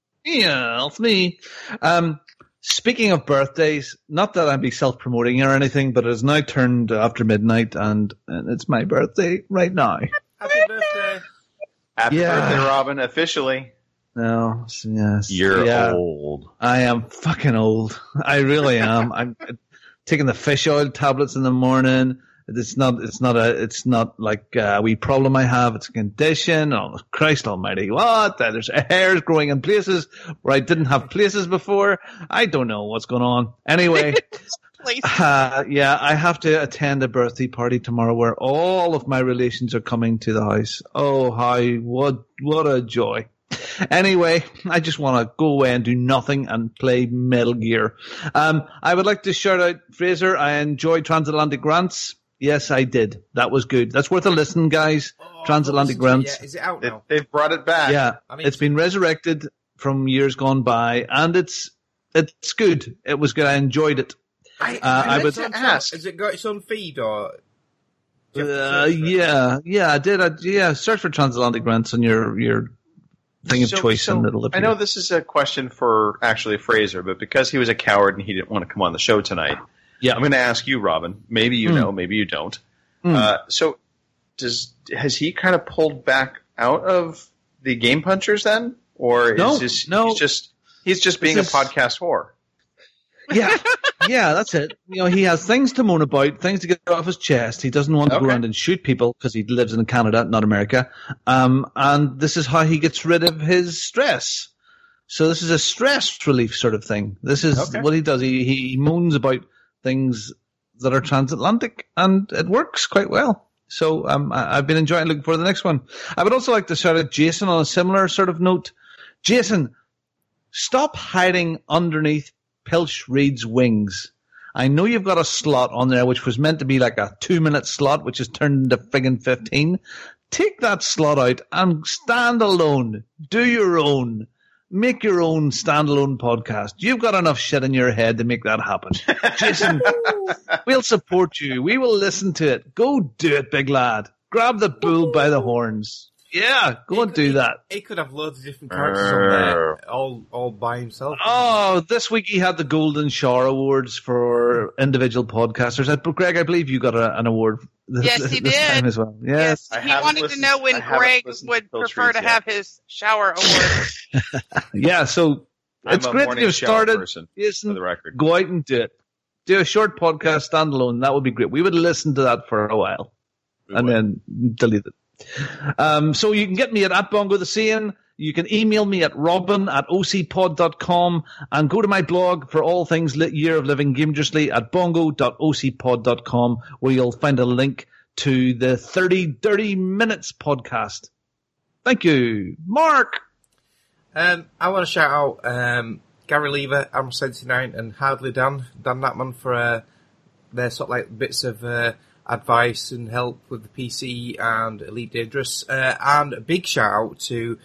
Yeah, it's me. Um, speaking of birthdays, not that I'd be self-promoting or anything, but it has now turned after midnight, and, and it's my birthday right now. Happy birthday. Happy Yeah. birthday, Robin, officially. No, yes. You're yeah, old. I am fucking old. I really am. I'm taking the fish oil tablets in the morning. It's not. It's not a. It's not like a wee problem I have. It's a condition. Oh Christ Almighty! What? There's hairs growing in places where I didn't have places before. I don't know what's going on. Anyway, Please. uh, yeah, I have to attend a birthday party tomorrow where all of my relations are coming to the house. Oh, how what what a joy! Anyway, I just want to go away and do nothing and play Metal Gear. Um, I would like to shout out Fraser. I enjoyed Transatlantic Grants. Yes, I did. That was good. That's worth a listen, guys. Oh, Transatlantic I've not listened to it Grants. yet. Is it out They, now? they've brought it back. Yeah, I need it's to- been resurrected from years gone by, and it's it's good. It was good. I enjoyed it. I, Uh, I meant would- to ask. Has it got its own feed or? do you have to Uh, search for it? yeah, yeah, I did. I, yeah, search for Transatlantic Grants on your your thing of So- choice, so and it'll I appear. know this is a question for actually Fraser, but because he was a coward and he didn't want to come on the show tonight, Yeah. I'm going to ask you, Robin. Maybe you Mm. know, maybe you don't. Mm. Uh, so, does has he kind of pulled back out of the Game Punchers then, or No, is this, no. he's just he's just being This a is- podcast whore? Yeah, yeah, that's it. You know, he has things to moan about, things to get off his chest. He doesn't want to Okay. go around and shoot people because he lives in Canada, not America. Um, and this is how he gets rid of his stress. So this is a stress relief sort of thing. This is Okay. what he does. He, he moans about things that are transatlantic, and it works quite well. So um, I, I've been enjoying looking for the next one. I would also like to shout out Jason on a similar sort of note. Jason, stop hiding underneath Pilch Reed's wings. I know you've got a slot on there which was meant to be like a two-minute slot, which is turned into friggin' fifteen. Take that slot out and stand alone. Do your own. Make your own standalone podcast. You've got enough shit in your head to make that happen. Jason, we'll support you. We will listen to it. Go do it, big lad. Grab the bull by the horns. Yeah, go and do that. He could have loads of different characters on there, all all by himself. Oh, this week he had the Golden Shower Awards for individual podcasters. Uh, But Greg, I believe you got a, an award this, Yes, he this did. time as well. Yes, Yes. I he haven't wanted listened- to know when I haven't Greg listened to would Bill prefer to Shreeds yet. have his shower award. Yeah, so I'm it's a great that morning you've shower started. person, Jason, for the record. go out and do it. Do a short podcast standalone. That would be great. We would listen to that for a while We and would. then delete it. Um, so you can get me at, at Bongo the Seeing. You can email me at robin at ocpod dot com and go to my blog for all things lit Year of Living Dangerously at bongo dot ocpod dot com, where you'll find a link to the thirty Dirty Minutes podcast. Thank you. Mark. Um, I want to shout out um, Gary Lever, Am seventy-nine, and Hardly Dan, Dan Natman for uh, their sort of like bits of uh, advice and help with the P C and Elite Dangerous. Uh, and a big shout out to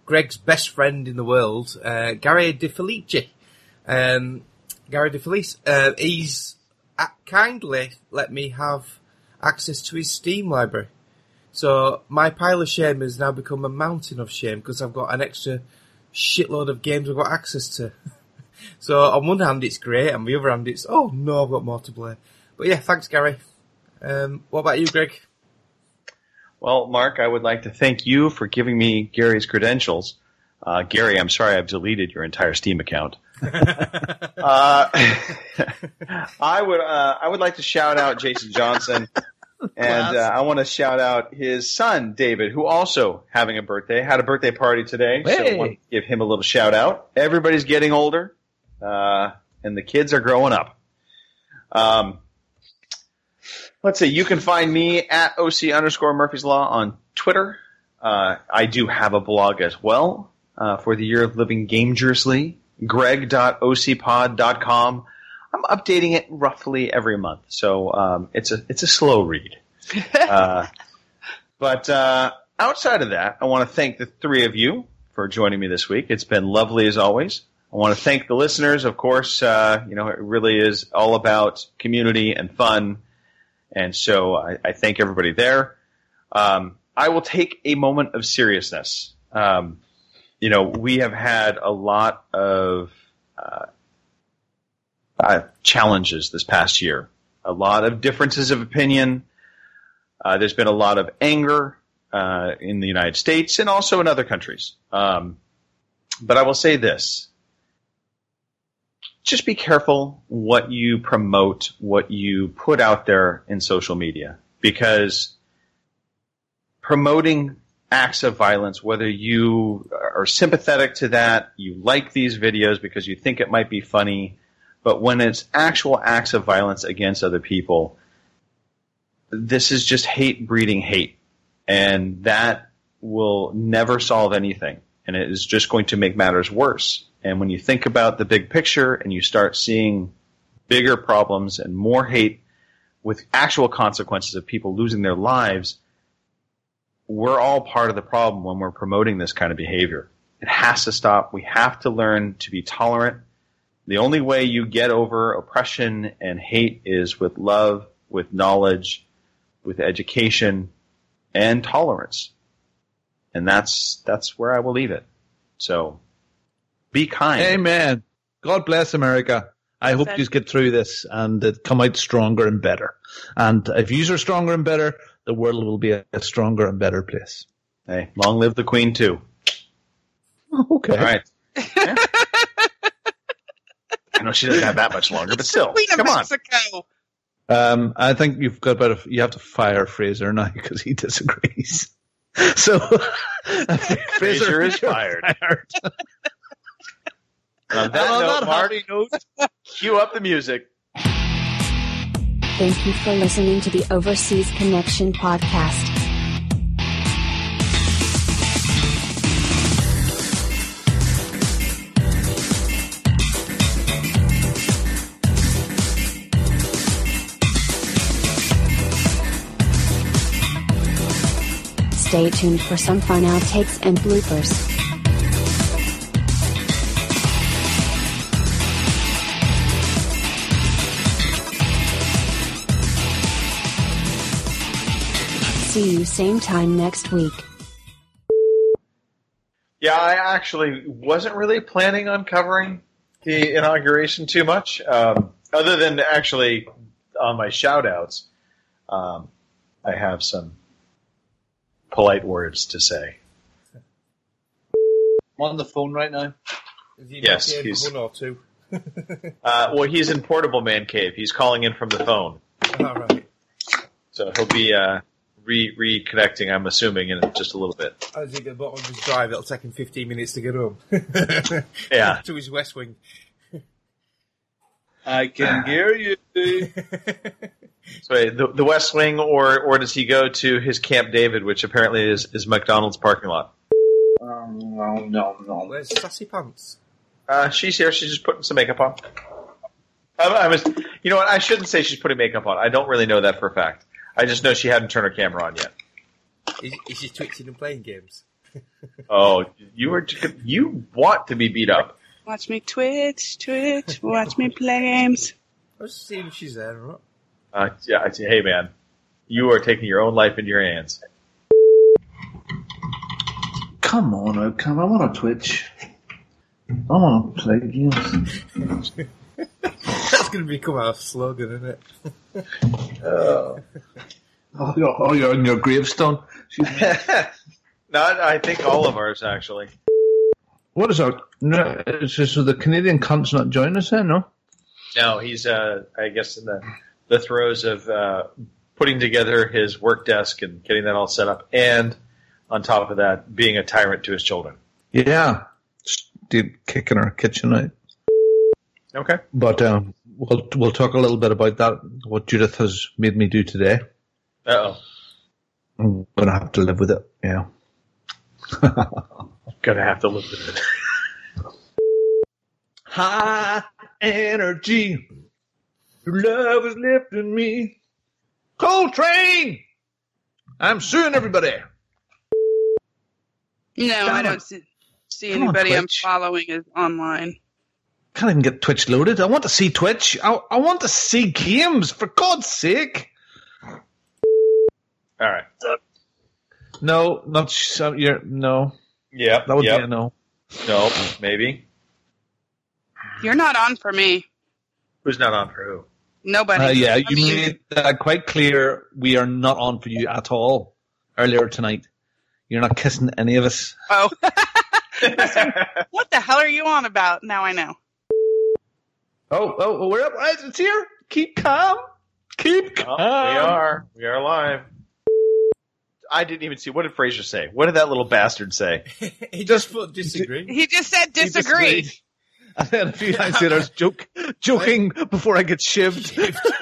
Greg's best friend in the world, uh, Gary DeFelice. Um, Gary DeFelice, uh, he's uh, kindly let me have access to his Steam library. So my pile of shame has now become a mountain of shame because I've got an extra shitload of games I've got access to. So on one hand it's great, on the other hand it's, oh no, I've got more to play. But yeah, thanks Gary. Um, what about you, Greg? Well, Mark, I would like to thank you for giving me Gary's credentials. Uh, Gary, I'm sorry I've deleted your entire Steam account. uh, I would uh, I would like to shout out Jason Johnson, and uh, I want to shout out his son, David, who also having a birthday, had a birthday party today. Hey. So I want to give him a little shout out. Everybody's getting older, uh, and the kids are growing up. Um, let's see, you can find me at O C underscore Murphy's Law on Twitter. Uh, I do have a blog as well uh, for the Year of Living Gamegerously, greg dot o c pod dot com. I'm updating it roughly every month, so um, it's a it's a slow read. uh, but uh, outside of that, I want to thank the three of you for joining me this week. It's been lovely as always. I want to thank the listeners, of course. Uh, you know, it really is all about community and fun, and so I, I thank everybody there. Um, I will take a moment of seriousness. Um, you know, we have had a lot of uh, uh, challenges this past year, a lot of differences of opinion. Uh, there's been a lot of anger uh, in the United States and also in other countries. Um, but I will say this. Just be careful what you promote, what you put out there in social media, because promoting acts of violence, whether you are sympathetic to that, you like these videos because you think it might be funny, but when it's actual acts of violence against other people, this is just hate breeding hate, and that will never solve anything, and it is just going to make matters worse. And when you think about the big picture and you start seeing bigger problems and more hate with actual consequences of people losing their lives, we're all part of the problem when we're promoting this kind of behavior. It has to stop. We have to learn to be tolerant. The only way you get over oppression and hate is with love, with knowledge, with education, and tolerance. And that's that's where I will leave it. So be kind. Amen. God bless America. I hope you get through this and uh, come out stronger and better. And if you are stronger and better, the world will be a, a stronger and better place. Hey, long live the Queen too. Okay. All right. Yeah. I know she doesn't have that much longer, but still, Queen of come on. Mexico. Um, I think you've got about a, you have to fire Fraser now because he disagrees. So Fraser is fired. fired. On that on note, that Mark, happy note, cue up the music. Thank you for listening to the Overseas Connection podcast. Stay tuned for some fun outtakes and bloopers. See you same time next week. Yeah, I actually wasn't really planning on covering the inauguration too much, um, other than actually on my shout-outs. Um, I have some polite words to say. I'm on the phone right now. Is he Yes, not he's- one or two? Uh, well, he's in Portable Man Cave. He's calling in from the phone. All right. So he'll be uh, re- reconnecting, I'm assuming, in just a little bit. As he get the bottom of his drive, it'll take him fifteen minutes to get home. Yeah. To his West Wing. I can hear you. So wait, the, the West Wing, or or does he go to his Camp David, which apparently is, is McDonald's parking lot? Um, no, no, no. Where's Sassy Pants? Uh, she's here. She's just putting some makeup on. I, I was, you know what? I shouldn't say she's putting makeup on. I don't really know that for a fact. I just know she hadn't turned her camera on yet. Is, is she twitching and playing games? Oh, you were you want to be beat up. Watch me twitch, twitch, watch me play games. I was seeing if she's there or not. Uh, yeah, I say, hey man, you are taking your own life into your hands. Come on, oh, come on, I want to Twitch. I want to play games. That's going to become our slogan, isn't it? uh, oh, you're, oh, you're on your gravestone. No, I think all of ours actually. What is our? No, so, so the Canadian cunt's not joining us then, no? No, he's uh, I guess in the the throes of uh, putting together his work desk and getting that all set up, and on top of that, being a tyrant to his children. Yeah, did kicking our kitchen out. Okay, but um, we'll we'll talk a little bit about that. What Judith has made me do today. Uh oh, I'm gonna have to live with it. Yeah. Gonna have to live with it. High energy, your love is lifting me. Coltrane, I'm suing everybody. No, Come I on. don't see, see Come on, anybody I'm Twitch. following is online. Can't even get Twitch loaded. I want to see Twitch. I, I want to see games, for God's sake. All right. No, not sh- you're, no. Yep. That would yep. be a no. No, maybe. You're not on for me. Who's not on for who? Nobody. Uh, yeah, I you mean, made that quite clear. We are not on for you at all earlier tonight. You're not kissing any of us. Oh. What the hell are you on about? Now I know. Oh, oh, we're up. It's here. Keep calm. Keep calm. Oh, we are. We are live. I didn't even see. What did Fraser say? What did that little bastard say? He just put disagree. He just said disagree. And then a few times later, I was joke, joking before I get shivved.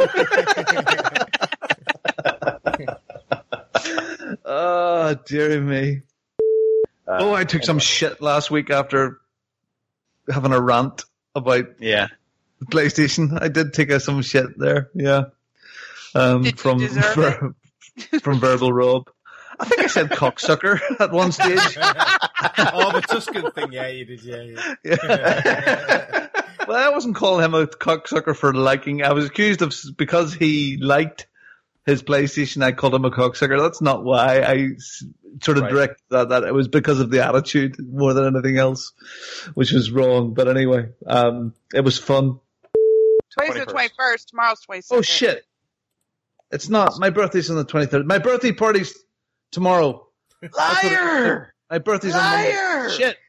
Oh, dear me. Uh, oh, I took some shit last week after having a rant about yeah. the PlayStation. I did take a, some shit there, yeah. Um, Did you from deserve ver- from Verbal Rob. I think I said cocksucker at one stage. Oh, the Tuscan thing, yeah, you did, yeah, yeah. Yeah. Well, I wasn't calling him a cocksucker for liking. I was accused of, because he liked his PlayStation, I called him a cocksucker. That's not why. I s- sort of Right. directed that, that it was because of the attitude more than anything else, which was wrong. But anyway, um, it was fun. Today's the twenty-first. Tomorrow's twenty-second. Oh, shit. It's not. My birthday's on the twenty-third. My birthday party's tomorrow. Liar! My birthday's Liar! on Monday. Shit.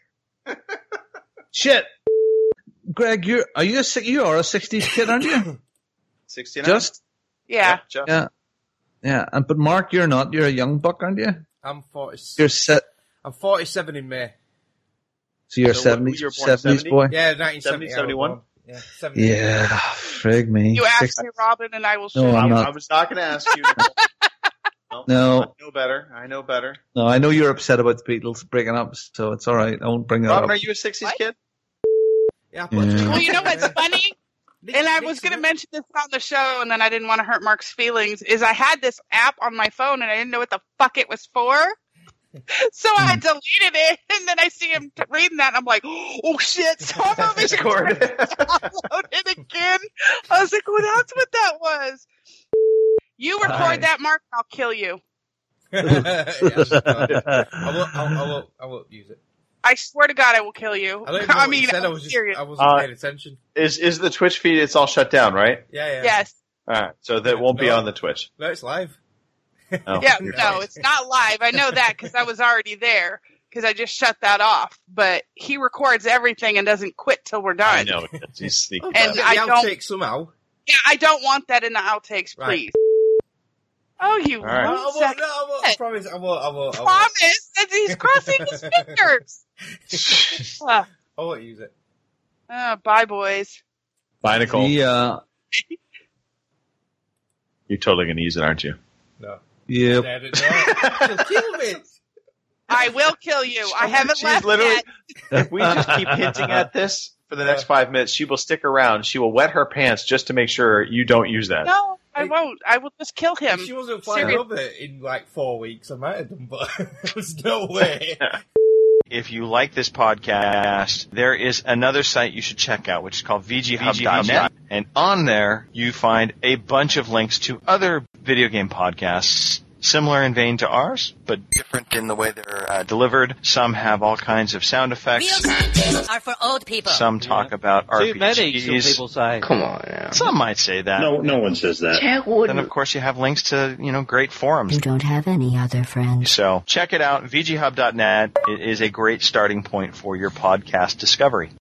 Shit. Greg, you're, are you a, si- you are a sixties kid, aren't you? sixty-nine? Just? Yeah. Just. Yeah. Yeah. And, but Mark, you're not. You're a young buck, aren't you? I'm forty. You're set. I'm forty-seven in May. So you're a So what- seventies, you were born in seventies seventy? boy? Yeah, nineteen seventy. seventy, seventy-one? Yeah, seventy. Yeah. Frig me. You asked Six- me, Robin, and I will show No, you. I'm I, not. I was not going to ask you. No. No. I know better. I know better. No, I know you're upset about the Beatles breaking up, so it's all right. I won't bring that Robin, up. are you a sixties What? kid? Yeah, I put Yeah. three Well, you know months what's in there. funny? Nick- And I Nick's was going to in it. mention this on the show, and then I didn't want to hurt Mark's feelings, is I had this app on my phone, and I didn't know what the fuck it was for. So I deleted it, and then I see him t- reading that, and I'm like, oh, shit. So I'm over here Discord. trying to download it again. I was like, well, that's what that was. You record Hi. that, Mark, and I'll kill you. Yeah, just, uh, I won't. I, I won't. I won't use it. I swear to God, I will kill you. I don't even know I what you mean, said. I I'm was just. serious. I wasn't Uh, paying attention. Is is the Twitch feed? It's all shut down, right? Yeah, yeah. Yes. All right, so that won't be No. on the Twitch. No, it's live. Oh, Yeah, you're no, fine. it's not live. I know that because I was already there because I just shut that off. But he records everything and doesn't quit till we're done. I know. He's sneaking. And Get I the don't- outtake somehow. Yeah, I don't want that in the outtakes, Right. please. Oh, you All right. No, I loser. won't. No, I won't. I promise. I won't. I won't. I won't. Promise that he's crossing his fingers. Uh, I won't use it. uh, bye, boys. Bye, Nicole. Yeah. You're totally going to use it, aren't you? No. Yep. I don't know. She'll kill me. I will kill you. I haven't She's left literally- yet. If we just keep hinting at this for the next five minutes. She will stick around. She will wet her pants just to make sure you don't use that. No, I won't. I will just kill him. If she wasn't flying Serious- over in like four weeks, I might have done, but there's no way. If you like this podcast, there is another site you should check out, which is called V G Hub dot net. And on there, you find a bunch of links to other video game podcasts, similar in vein to ours, but different in the way they're uh, delivered. Some have all kinds of sound effects. Are for old people. Some talk about Too R P Gs. many, some people say. Come on now. Some might say that. No, no one says that. Then, of course, you have links to, you know, great forums. You don't have any other friends. So check it out, V G Hub dot net. It is a great starting point for your podcast discovery.